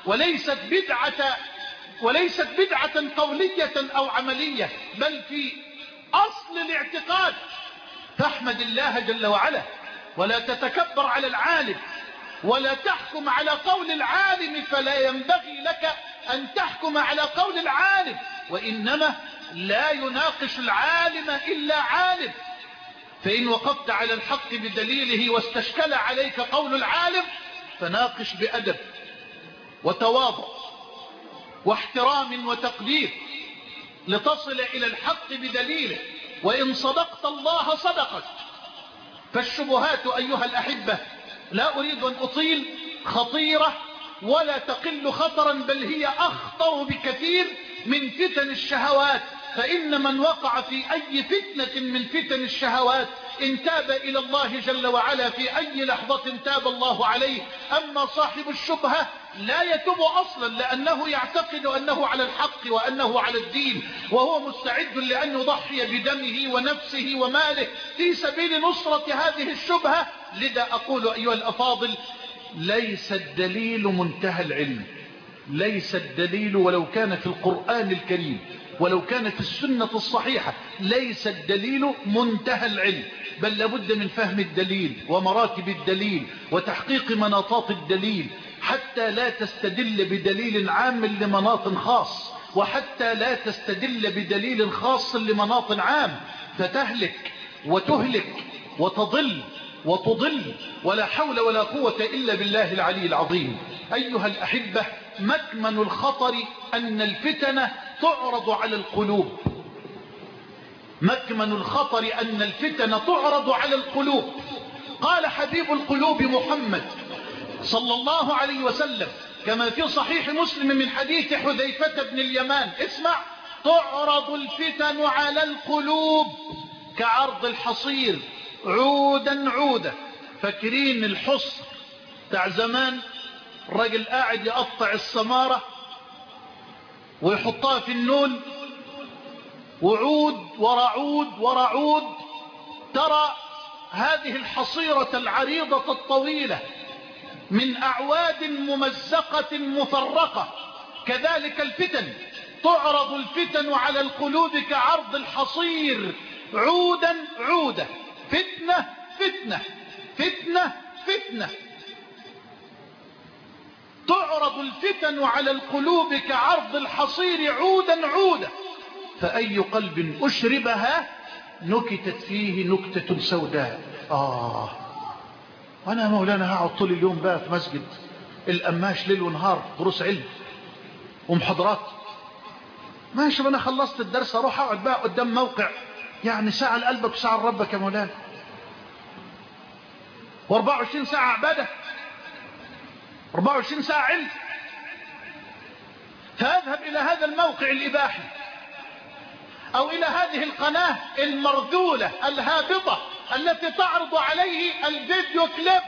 وليست بدعة قولية أو عملية، بل في أصل الاعتقاد. فاحمد الله جل وعلا ولا تتكبر على العالم ولا تحكم على قول العالم، فلا ينبغي لك أن تحكم على قول العالم، وإنما لا يناقش العالم إلا عالم. فإن وقفت على الحق بدليله واستشكل عليك قول العالم فناقش بأدب وتواضع واحترام وتقدير لتصل إلى الحق بدليله، وإن صدقت الله صدقك. فالشبهات أيها الأحبة لا أريد أن أطيل خطيرة ولا تقل خطرا، بل هي أخطر بكثير من فتن الشهوات. فإن من وقع في أي فتنة من فتن الشهوات إن تاب إلى الله جل وعلا في أي لحظة تاب الله عليه. أما صاحب الشبهة لا يتوب أصلا، لأنه يعتقد أنه على الحق وأنه على الدين، وهو مستعد لأن يضحي بدمه ونفسه وماله في سبيل نصرة هذه الشبهة. لذا أقول أيها الأفاضل، ليس الدليل منتهى العلم، ليس الدليل ولو كان في القرآن الكريم ولو كان في السنة الصحيحة، ليس الدليل منتهى العلم، بل لابد من فهم الدليل ومراتب الدليل وتحقيق مناطات الدليل، حتى لا تستدل بدليل عام لمناط خاص، وحتى لا تستدل بدليل خاص لمناط عام، فتهلك وتهلك وتضل وتضل، ولا حول ولا قوة إلا بالله العلي العظيم. أيها الأحبة، مكمن الخطر أن الفتن تعرض على القلوب، مكمن الخطر أن الفتن تعرض على القلوب. قال حبيب القلوب محمد صلى الله عليه وسلم كما في صحيح مسلم من حديث حذيفة بن اليمان، اسمع: تعرض الفتن على القلوب كعرض الحصير عودا عودا. فاكرين الحصر بتاع زمان؟ الراجل قاعد يقطع السمارة ويحطها في النول، وعود ورعود ورعود، ترى هذه الحصيرة العريضة الطويلة من أعواد ممزقة مفرقة. كذلك الفتن، تعرض الفتن على القلوب كعرض الحصير عودا عودا، فتنة فتنة فتنة فتنة. تعرض الفتن على القلوب كعرض الحصير عودا عودا، فأي قلب أشربها نكتت فيه نكتة سوداء. أنا مولانا هقعد طول اليوم بقى في مسجد القماش ليل ونهار، دروس علم ومحاضرات، ماشي، أنا خلصت الدرس أروح أقعد بقى قدام موقع يعني ساعة لقلبك وساعة لربك يا مولانا، و24 ساعة عبادة، 24 ساعة علم. فأذهب إلى هذا الموقع الإباحي أو إلى هذه القناة المرذولة الهابطة التي تعرض عليه الفيديو كليب،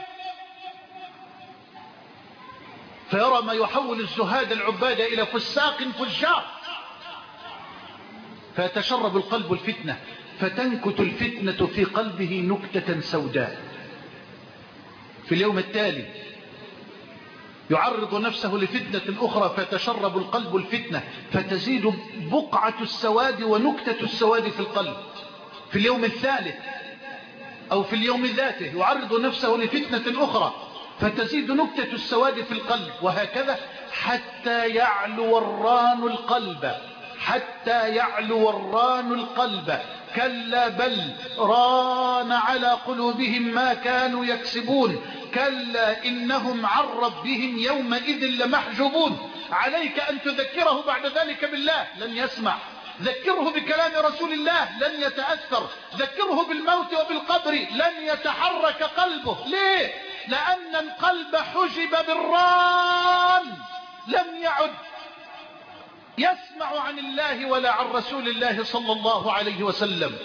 فيرى ما يحول الزهاد العباد إلى فساق فجار، فيتشرب القلب الفتنة، فتنكت الفتنة في قلبه نكتة سوداء. في اليوم التالي يعرض نفسه لفتنة أخرى، فتشرب القلب الفتنة، فتزيد بقعة السواد ونكتة السواد في القلب. في اليوم الثالث أو في اليوم ذاته يعرض نفسه لفتنة أخرى، فتزيد نكتة السواد في القلب، وهكذا حتى يعلو الران القلب، حتى يعلو الران القلب. كلا بل ران على قلوبهم ما كانوا يكسبون، كلا إنهم عن ربهم يومئذ لمحجوبون. عليك أن تذكره بعد ذلك بالله، لن يسمع. ذكره بكلام رسول الله، لن يتأثر. ذكره بالموت وبالقبر، لن يتحرك قلبه. ليه؟ لأن القلب حجب بالران، لم يعد يسمع عن الله ولا عن رسول الله صلى الله عليه وسلم.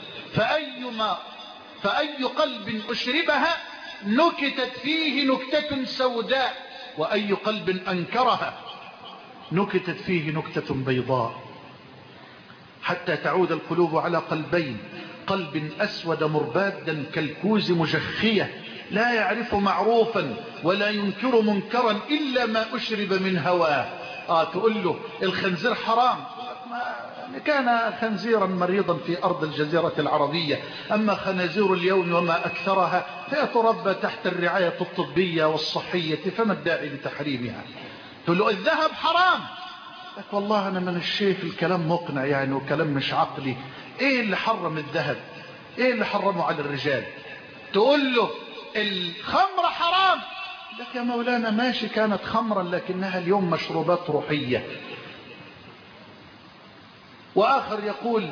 فأي قلب أشربها نكتت فيه نكتة سوداء، وأي قلب أنكرها نكتت فيه نكتة بيضاء، حتى تعود القلوب على قلبين: قلب أسود مربادا كالكوز مجخية، لا يعرف معروفا ولا ينكر منكرا إلا ما أشرب من هواه. تقول له الخنزير حرام، كان خنزيرا مريضا في أرض الجزيرة العربية، أما خنازير اليوم وما أكثرها فيتربى تحت الرعاية الطبية والصحية، فما الداعي لتحريمها؟ تقول له الذهب حرام، لك والله أنا من الشيخ الكلام مقنع يعني وكلام مش عقلي، إيه اللي حرم الذهب؟ إيه اللي حرمه على الرجال؟ تقول له الخمر حرام، لك يا مولانا ماشي كانت خمرا لكنها اليوم مشروبات روحية. وآخر يقول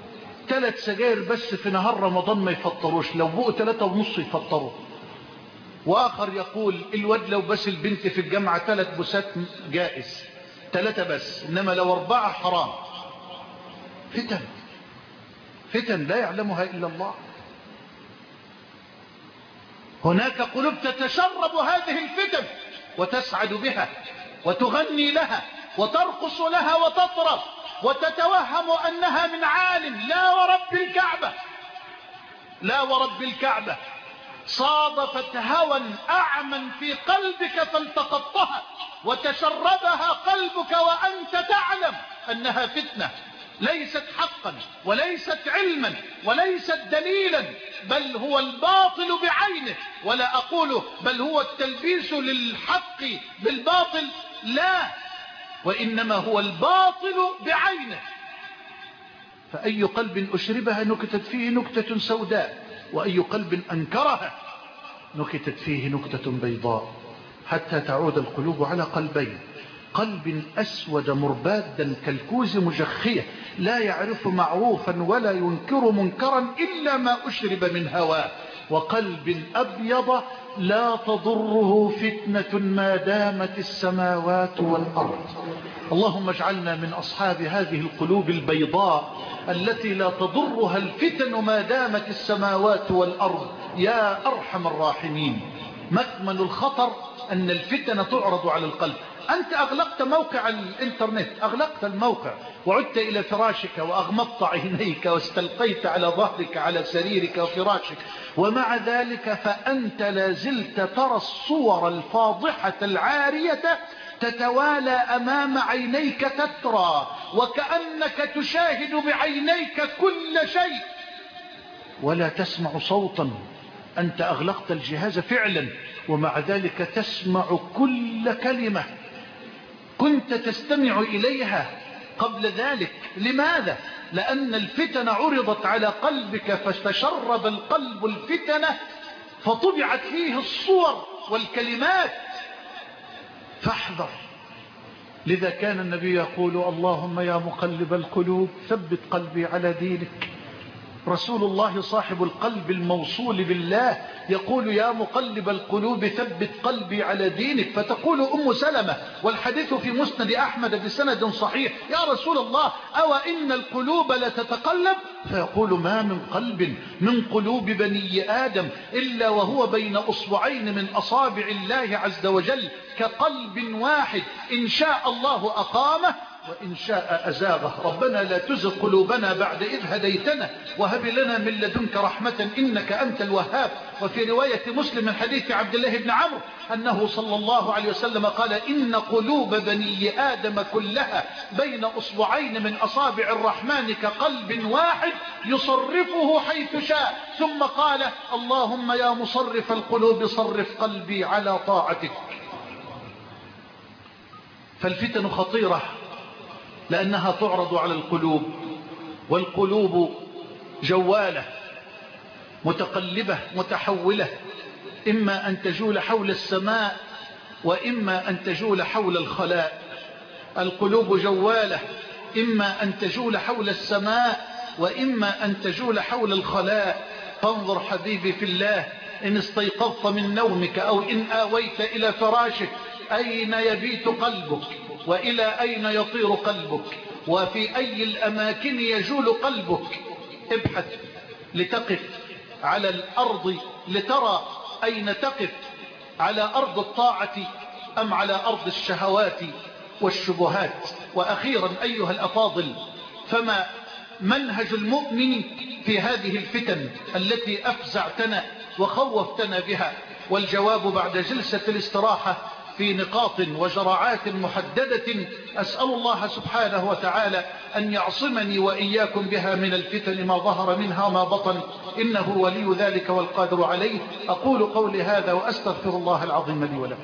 3 سجاير بس في نهار رمضان ما يفطروش، لو بقوا 3.5 يفطروا. وآخر يقول الواد لو بس البنت في الجامعة 3 بوسات جائز، 3 بس، إنما لو 4 حرام. فتن لا يعلمها إلا الله. هناك قلوب تتشرب هذه الفتن وتسعد بها وتغني لها وترقص لها وتطرب وتتوهم أنها من عالم. لا ورب الكعبة صادفت هوى أعمى في قلبك فالتقطها وتشربها قلبك وأنت تعلم أنها فتنة، ليست حقا وليست علما وليست دليلا، بل هو الباطل بعينه. ولا أقول بل هو التلبيس للحق بالباطل، لا، وإنما هو الباطل بعينه. فأي قلب أشربها نكتت فيه نكتة سوداء، وأي قلب أنكرها نكتت فيه نكتة بيضاء، حتى تعود القلوب على قلبين: قلب أسود مربادا كالكوز مجخية لا يعرف معروفا ولا ينكر منكرا إلا ما أشرب من هواه، وقلب أبيض لا تضره فتنة ما دامت السماوات والأرض. اللهم اجعلنا من أصحاب هذه القلوب البيضاء التي لا تضرها الفتن ما دامت السماوات والأرض يا أرحم الراحمين. مكمن الخطر أن الفتن تعرض على القلب. أنت أغلقت موقع الإنترنت، أغلقت الموقع وعدت إلى فراشك وأغمضت عينيك واستلقيت على ظهرك على سريرك وفراشك، ومع ذلك فأنت لازلت ترى الصور الفاضحة العارية تتوالى أمام عينيك تترى، وكأنك تشاهد بعينيك كل شيء ولا تسمع صوتا. أنت أغلقت الجهاز فعلا، ومع ذلك تسمع كل كلمة كنت تستمع إليها قبل ذلك. لماذا؟ لأن الفتن عرضت على قلبك فتشرب القلب الفتنة فطبعت فيه الصور والكلمات. فاحذر. لذا كان النبي يقول: اللهم يا مقلب القلوب ثبت قلبي على دينك. رسول الله صاحب القلب الموصول بالله يقول: يا مقلب القلوب ثبت قلبي على دينك. فتقول أم سلمة والحديث في مسند أحمد بسند صحيح: يا رسول الله أو إن القلوب لتتقلب؟ فيقول: ما من قلب من قلوب بني آدم إلا وهو بين أصبعين من أصابع الله عز وجل كقلب واحد، إن شاء الله أقامه وإن شاء أزاغه. ربنا لا تزغ قلوبنا بعد إذ هديتنا وهب لنا من لدنك رحمة إنك أنت الوهاب. وفي رواية مسلم من حديث عبد الله بن عمرو أنه صلى الله عليه وسلم قال: إن قلوب بني آدم كلها بين أصبعين من أصابع الرحمن كقلب واحد يصرفه حيث شاء. ثم قال: اللهم يا مصرف القلوب صرف قلبي على طاعتك. فالفتن خطيرة لأنها تعرض على القلوب، والقلوب جوالة متقلبة متحولة، إما أن تجول حول السماء وإما أن تجول حول الخلاء. القلوب جوالة، إما أن تجول حول السماء وإما أن تجول حول الخلاء. فانظر حبيبي في الله، إن استيقظت من نومك أو إن آويت إلى فراشك أين يبيت قلبك وإلى أين يطير قلبك وفي أي الأماكن يجول قلبك. ابحث لتقف على الأرض لترى أين تقف، على أرض الطاعة أم على أرض الشهوات والشبهات. وأخيرا أيها الأفاضل، فما منهج المؤمن في هذه الفتن التي أفزعتنا وخوفتنا بها؟ والجواب بعد جلسة الاستراحة في نقاط وجرعات محددة أسأل الله سبحانه وتعالى أن يعصمني وإياكم بها من الفتن ما ظهر منها وما بطن، إنه ولي ذلك والقادر عليه. أقول قولي هذا وأستغفر الله العظيم لي ولكم.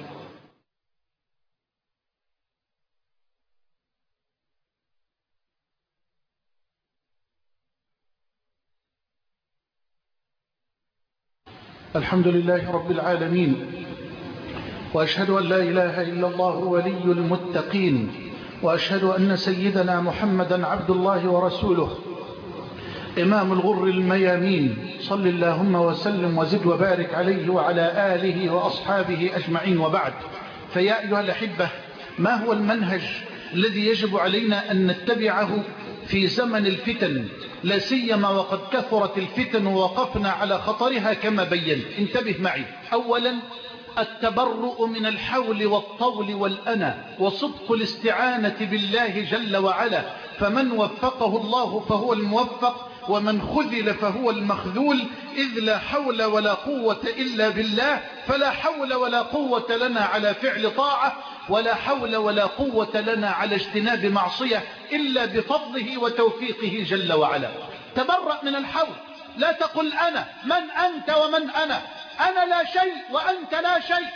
الحمد لله رب العالمين، وأشهد أن لا إله إلا الله ولي المتقين، وأشهد أن سيدنا محمدا عبد الله ورسوله إمام الغر الميامين، صل اللهم وسلم وزد وبارك عليه وعلى آله وأصحابه أجمعين، وبعد. فيا أيها الأحبة، ما هو المنهج الذي يجب علينا أن نتبعه في زمن الفتن، لا سيما وقد كثرت الفتن ووقفنا على خطرها كما بينت؟ انتبه معي. أولا، التبرؤ من الحول والطول والأنا، وصدق الاستعانة بالله جل وعلا، فمن وفقه الله فهو الموفق، ومن خذل فهو المخذول، إذ لا حول ولا قوة إلا بالله، فلا حول ولا قوة لنا على فعل طاعة، ولا حول ولا قوة لنا على اجتناب معصية إلا بفضله وتوفيقه جل وعلا. تبرأ من الحول، لا تقل أنا، من أنت ومن أنا لا شيء وأنت لا شيء.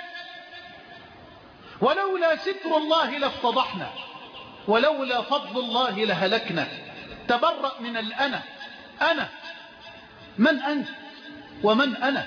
ولولا ستر الله لافتضحنا، ولولا فضل الله لهلكنا. تبرأ من الأنا. أنا من أنت ومن أنا؟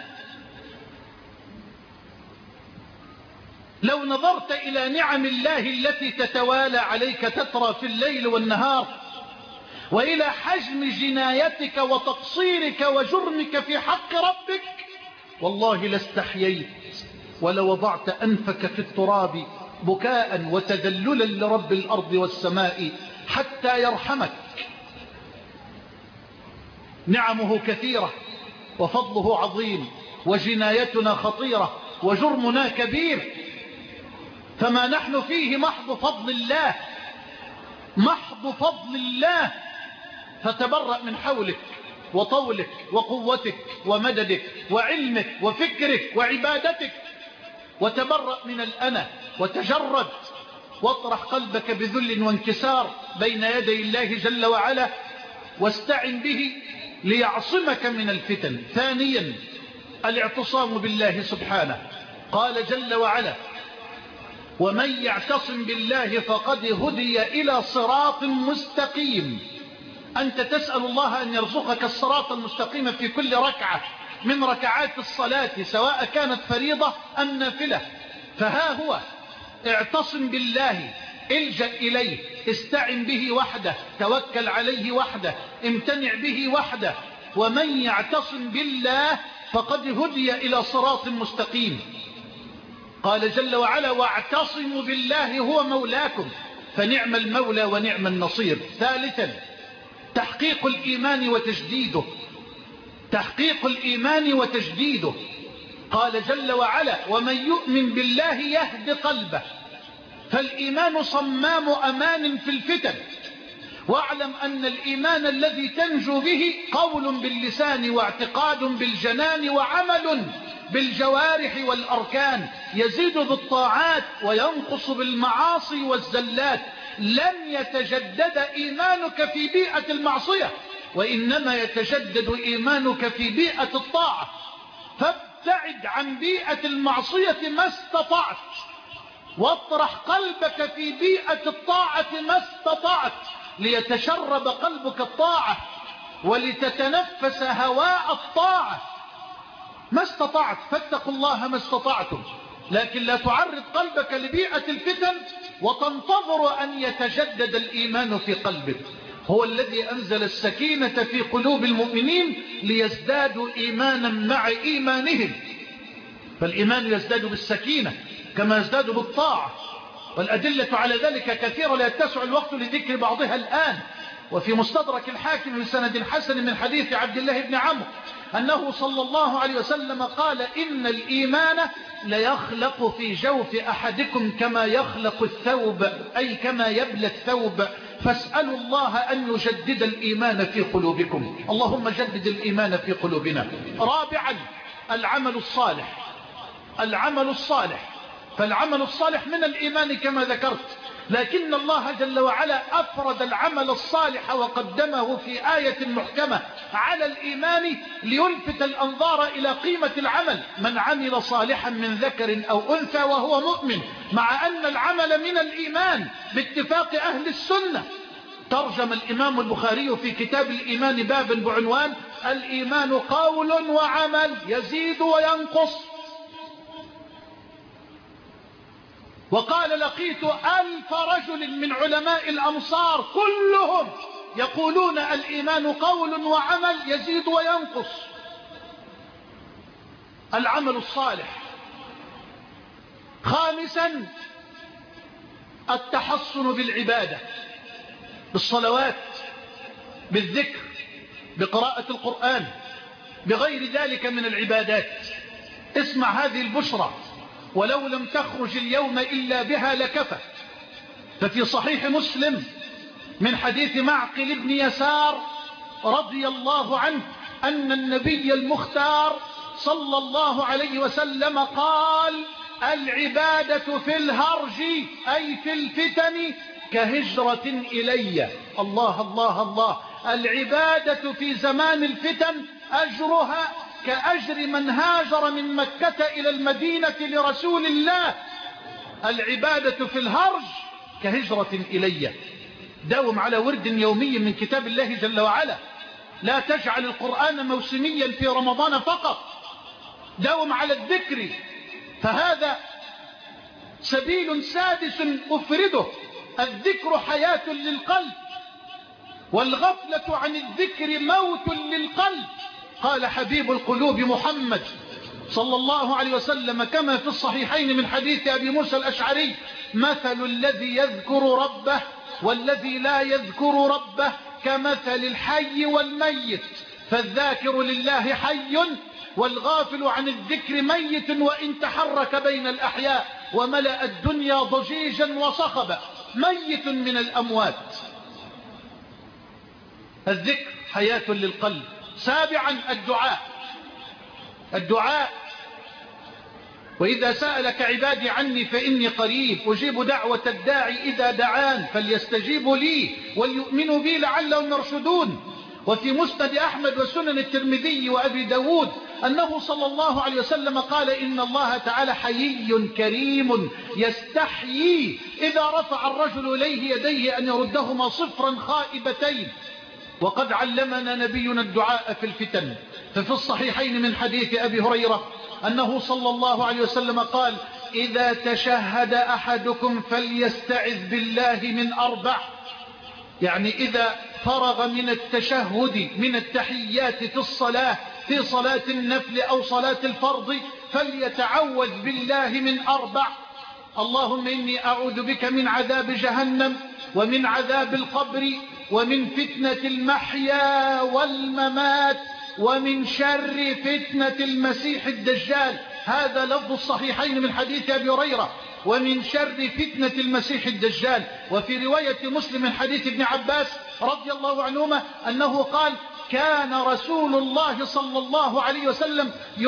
لو نظرت إلى نعم الله التي تتوالى عليك تترى في الليل والنهار، وإلى حجم جنايتك وتقصيرك وجرمك في حق ربك، والله لاستحييت ولوضعت أنفك في التراب بكاء وتذللا لرب الأرض والسماء حتى يرحمك. نعمه كثيرة وفضله عظيم، وجنايتنا خطيرة وجرمنا كبير، فما نحن فيه محض فضل الله، محض فضل الله. فتبرأ من حولك وطولك وقوتك ومددك وعلمك وفكرك وعبادتك، وتبرأ من الأنا، وتجرد، واطرح قلبك بذل وانكسار بين يدي الله جل وعلا، واستعن به ليعصمك من الفتن. ثانيا، الاعتصام بالله سبحانه. قال جل وعلا: ومن يعتصم بالله فقد هدي إلى صراط مستقيم. أنت تسأل الله أن يرزقك الصراط المستقيم في كل ركعة من ركعات الصلاة، سواء كانت فريضة أم نافلة. فها هو، اعتصم بالله، الجأ إليه، استعن به وحده، توكل عليه وحده، امتنع به وحده. ومن يعتصم بالله فقد هدي إلى صراط مستقيم. قال جل وعلا: واعتصموا بالله هو مولاكم، فنعم المولى ونعم النصير. ثالثا، تحقيق الإيمان وتجديده. تحقيق الإيمان وتجديده. قال جل وعلا: ومن يؤمن بالله يهد قلبه. فالإيمان صمام أمان في الفتن. واعلم أن الإيمان الذي تنجو به قول باللسان، واعتقاد بالجنان، وعمل بالجوارح والأركان، يزيد بالطاعات وينقص بالمعاصي والزلات. لن يتجدد إيمانك في بيئة المعصية، وإنما يتجدد إيمانك في بيئة الطاعة. فابتعد عن بيئة المعصية ما استطعت، واطرح قلبك في بيئة الطاعة ما استطعت، ليتشرب قلبك الطاعة ولتتنفس هواء الطاعة ما استطعت. فاتقوا الله ما استطعتم، لكن لا تعرض قلبك لبيئة الفتن وتنتظر أن يتجدد الإيمان في قلبك. هو الذي أنزل السكينة في قلوب المؤمنين ليزدادوا إيمانا مع إيمانهم. فالإيمان يزداد بالسكينة كما يزداد بالطاعة، والأدلة على ذلك كثيرة لا يتسع الوقت لذكر بعضها الآن. وفي مستدرك الحاكم بسند حسن من حديث عبد الله بن عمرو أنه صلى الله عليه وسلم قال: إن الإيمان ليخلق في جوف أحدكم كما يخلق الثوب، أي كما يبلى الثوب، فاسألوا الله أن يجدد الإيمان في قلوبكم. اللهم جدد الإيمان في قلوبنا. رابعا، العمل الصالح. العمل الصالح، فالعمل الصالح من الإيمان كما ذكرت، لكن الله جل وعلا أفرد العمل الصالح وقدمه في آية محكمة على الإيمان ليلفت الأنظار إلى قيمة العمل. من عمل صالحا من ذكر أو أنثى وهو مؤمن، مع أن العمل من الإيمان باتفاق أهل السنة. ترجم الإمام البخاري في كتاب الإيمان بابا بعنوان: الإيمان قول وعمل يزيد وينقص. وقال: لقيت 1000 رجل من علماء الأمصار كلهم يقولون الإيمان قول وعمل يزيد وينقص. العمل الصالح. خامسا التحصن بالعبادة، بالصلوات، بالذكر، بقراءة القرآن، بغير ذلك من العبادات. اسمع هذه البشرى، ولو لم تخرج اليوم إلا بها لكفى. ففي صحيح مسلم من حديث معقل بن يسار رضي الله عنه أن النبي المختار صلى الله عليه وسلم قال: العبادة في الهرج أي في الفتن كهجرة إلي. الله الله الله. العبادة في زمان الفتن أجرها كأجر من هاجر من مكة إلى المدينة لرسول الله. العبادة في الهرج كهجرة إلي. داوم على ورد يومي من كتاب الله جل وعلا. لا تجعل القرآن موسميا في رمضان فقط. داوم على الذكر، فهذا سبيل سادس أفرده. الذكر حياة للقلب، والغفلة عن الذكر موت للقلب. قال حبيب القلوب محمد صلى الله عليه وسلم كما في الصحيحين من حديث أبي موسى الأشعري: مثل الذي يذكر ربه والذي لا يذكر ربه كمثل الحي والميت، فالذاكر لله حي والغافل عن الذكر ميت، وإن تحرك بين الأحياء وملأ الدنيا ضجيجا وصخبا، ميت من الأموات. الذكر حياة للقلب. سابعا الدعاء. وإذا سألك عبادي عني فإني قريب أجيب دعوة الداعي إذا دعان فليستجيبوا لي وليؤمنوا بي لعلهم يرشدون. وفي مسند أحمد وسنن الترمذي وأبي داود أنه صلى الله عليه وسلم قال: إن الله تعالى حيي كريم يستحيي إذا رفع الرجل إليه يديه أن يردهما صفرا خائبتين. وقد علمنا نبينا الدعاء في الفتن. ففي الصحيحين من حديث أبي هريرة أنه صلى الله عليه وسلم قال: إذا تشهد أحدكم فليستعذ بالله من 4. يعني إذا فرغ من التشهد من التحيات في الصلاة، في صلاة النفل أو صلاة الفرض، فليتعوذ بالله من 4: اللهم إني أعوذ بك من عذاب جهنم ومن عذاب القبر ومن فتنة المحيا والممات ومن شر فتنة المسيح الدجال. هذا لفظ الصحيحين من حديث أبي هريرة: ومن شر فتنة المسيح الدجال. وفي رواية مسلم من حديث ابن عباس رضي الله عنهما أنه قال: كان رسول الله صلى الله عليه وسلم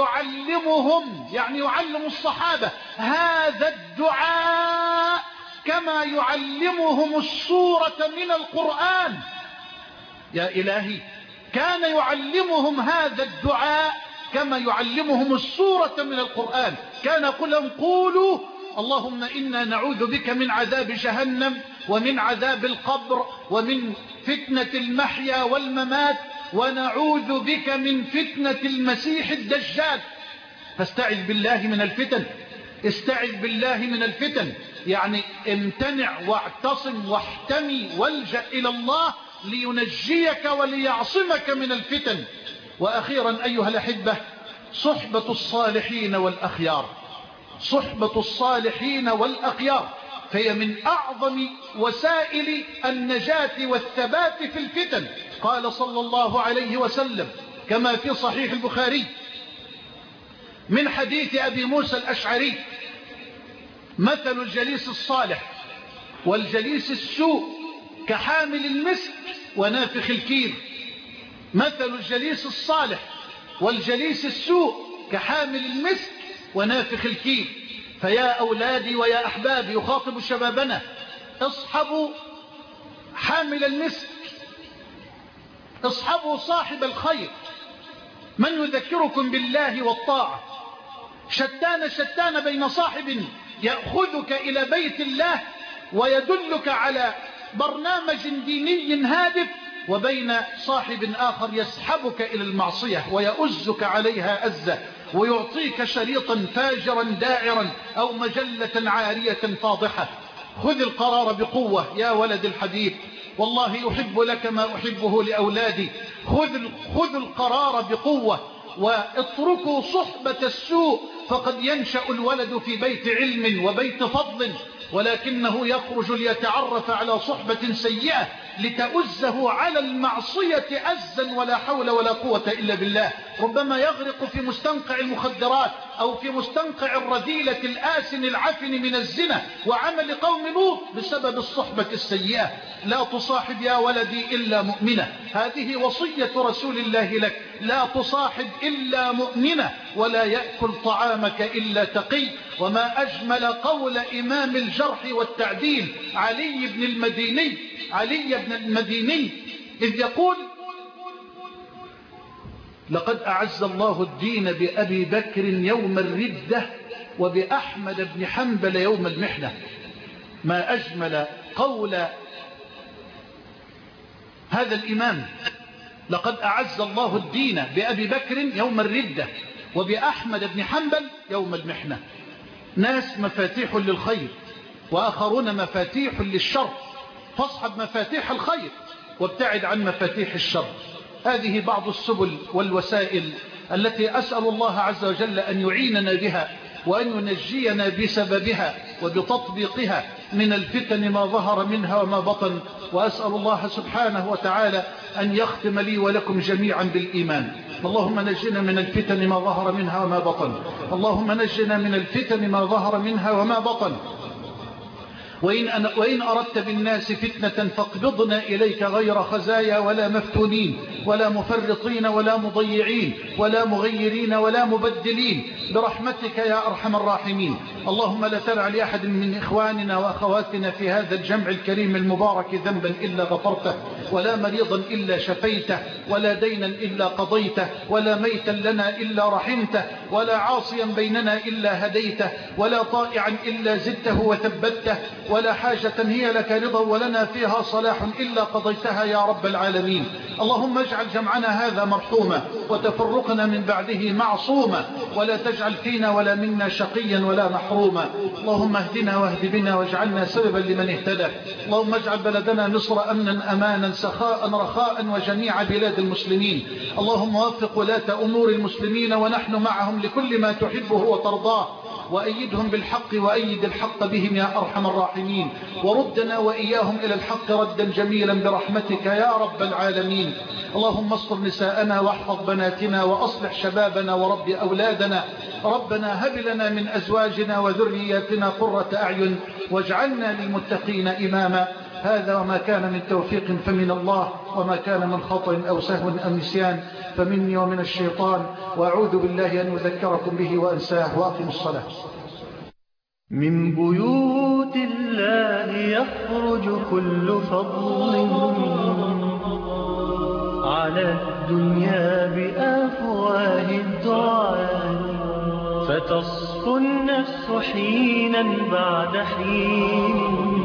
يعلمهم، يعني يعلم الصحابة هذا الدعاء كما يعلمهم السورة من القرآن. يا إلهي، كان يعلمهم هذا الدعاء كما يعلمهم السورة من القرآن. كان يقول لهم: قولوا اللهم إنا نعوذ بك من عذاب جهنم ومن عذاب القبر ومن فتنة المحيا والممات ونعوذ بك من فتنة المسيح الدجال. فاستعذ بالله من الفتن. استعذ بالله من الفتن يعني امتنع واعتصم واحتمي والجأ إلى الله لينجيك وليعصمك من الفتن. وأخيرا أيها الأحبة، صحبة الصالحين والأخيار. صحبة الصالحين والأخيار فهي من أعظم وسائل النجاة والثبات في الفتن. قال صلى الله عليه وسلم كما في صحيح البخاري من حديث أبي موسى الأشعري: مثل الجليس الصالح والجليس السوء كحامل المسك ونافخ الكير. مثل الجليس الصالح والجليس السوء كحامل المسك ونافخ الكير. فيا أولادي ويا أحبابي، يخاطب شبابنا: اصحبوا حامل المسك، اصحبوا صاحب الخير، من يذكركم بالله والطاعة. شتان بين صاحب يأخذك إلى بيت الله ويدلك على برنامج ديني هادف، وبين صاحب آخر يسحبك إلى المعصية ويؤزك عليها أزة ويعطيك شريطا فاجرا داعرا أو مجلة عارية فاضحة. خذ القرار بقوة يا ولد الحبيب، والله أحب لك ما أحبه لأولادي. خذ القرار بقوة، واتركوا صحبة السوء، فقد ينشأ الولد في بيت علم وبيت فضل، ولكنه يخرج ليتعرف على صحبة سيئة لتؤزه على المعصية أزا ولا حول ولا قوة إلا بالله. ربما يغرق في مستنقع المخدرات أو في مستنقع الرذيلة الآسن العفن من الزنا وعمل قوم لوط بسبب الصحبة السيئة. لا تصاحب يا ولدي إلا مؤمنة، هذه وصية رسول الله لك، لا تصاحب إلا مؤمنة، ولا يأكل طعامك إلا تقي. وما أجمل قول إمام الجرح والتعديل علي بن المديني إذ يقول: لقد أعز الله الدين بأبي بكر يوم الردة وبأحمد بن حنبل يوم المحنة. ما أجمل قول هذا الإمام: لقد أعز الله الدين بأبي بكر يوم الردة وبأحمد بن حنبل يوم المحنة. ناس مفاتيح للخير وآخرون مفاتيح للشر، فاصحب مفاتيح الخير وابتعد عن مفاتيح الشر. هذه بعض السبل والوسائل التي أسأل الله عز وجل أن يعيننا بها وأن ينجينا بسببها وبتطبيقها من الفتن ما ظهر منها وما بطن. وأسأل الله سبحانه وتعالى أن يختم لي ولكم جميعا بالإيمان. اللهم نجنا من الفتن ما ظهر منها وما بطن، اللهم نجنا من الفتن ما ظهر منها وما بطن. وإن أردت بالناس فتنة فاقبضنا إليك غير خزايا ولا مفتونين ولا مفرطين ولا مضيعين ولا مغيرين ولا مبدلين برحمتك يا أرحم الراحمين. اللهم لا تدع لأحد من إخواننا وأخواتنا في هذا الجمع الكريم المبارك ذنبا إلا غفرته، ولا مريضا إلا شفيته، ولا دينا إلا قضيته، ولا ميتا لنا إلا رحمته، ولا عاصيا بيننا إلا هديته، ولا طائعا إلا زدته وثبته، ولا حاجة هي لك رضا ولنا فيها صلاح إلا قضيتها يا رب العالمين. اللهم اجعل جمعنا هذا مرحوما وتفرقنا من بعده معصوما، ولا تجعل فينا ولا منا شقيا ولا محروما. اللهم اهدنا واهد بنا واجعلنا سببا لمن اهتدى. اللهم اجعل بلدنا مصر أمنا أمانا سخاء رخاء وجميع بلاد المسلمين. اللهم وفق ولاة أمور المسلمين ونحن معهم لكل ما تحبه وترضاه، وأيدهم بالحق وأيد الحق بهم يا أرحم الراحمين، وردنا وإياهم إلى الحق ردا جميلا برحمتك يا رب العالمين. اللهم استر نساءنا واحفظ بناتنا وأصلح شبابنا ورب أولادنا. ربنا هب لنا من أزواجنا وذرياتنا قرة أعين واجعلنا للمتقين إماما. هذا وما كان من توفيق فمن الله، وما كان من خطأ أو سهو أو نسيان فمني ومن الشيطان، وأعوذ بالله أن أذكركم به وأنساه. وأقم الصلاة. من بيوت الله يخرج كل فضل على الدنيا بأفواه الدعاء، فتصفو النفس حينا بعد حين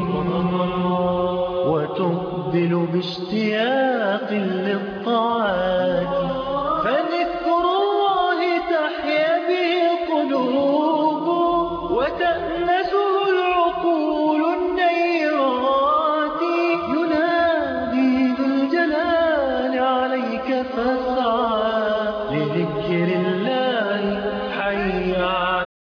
وتقبل باشتياق للطاعات، فذكر الله تحيا به القلوب وتأنسه العقول النيرات. ينادي ذو الجلال عليك فاسعى لذكر الله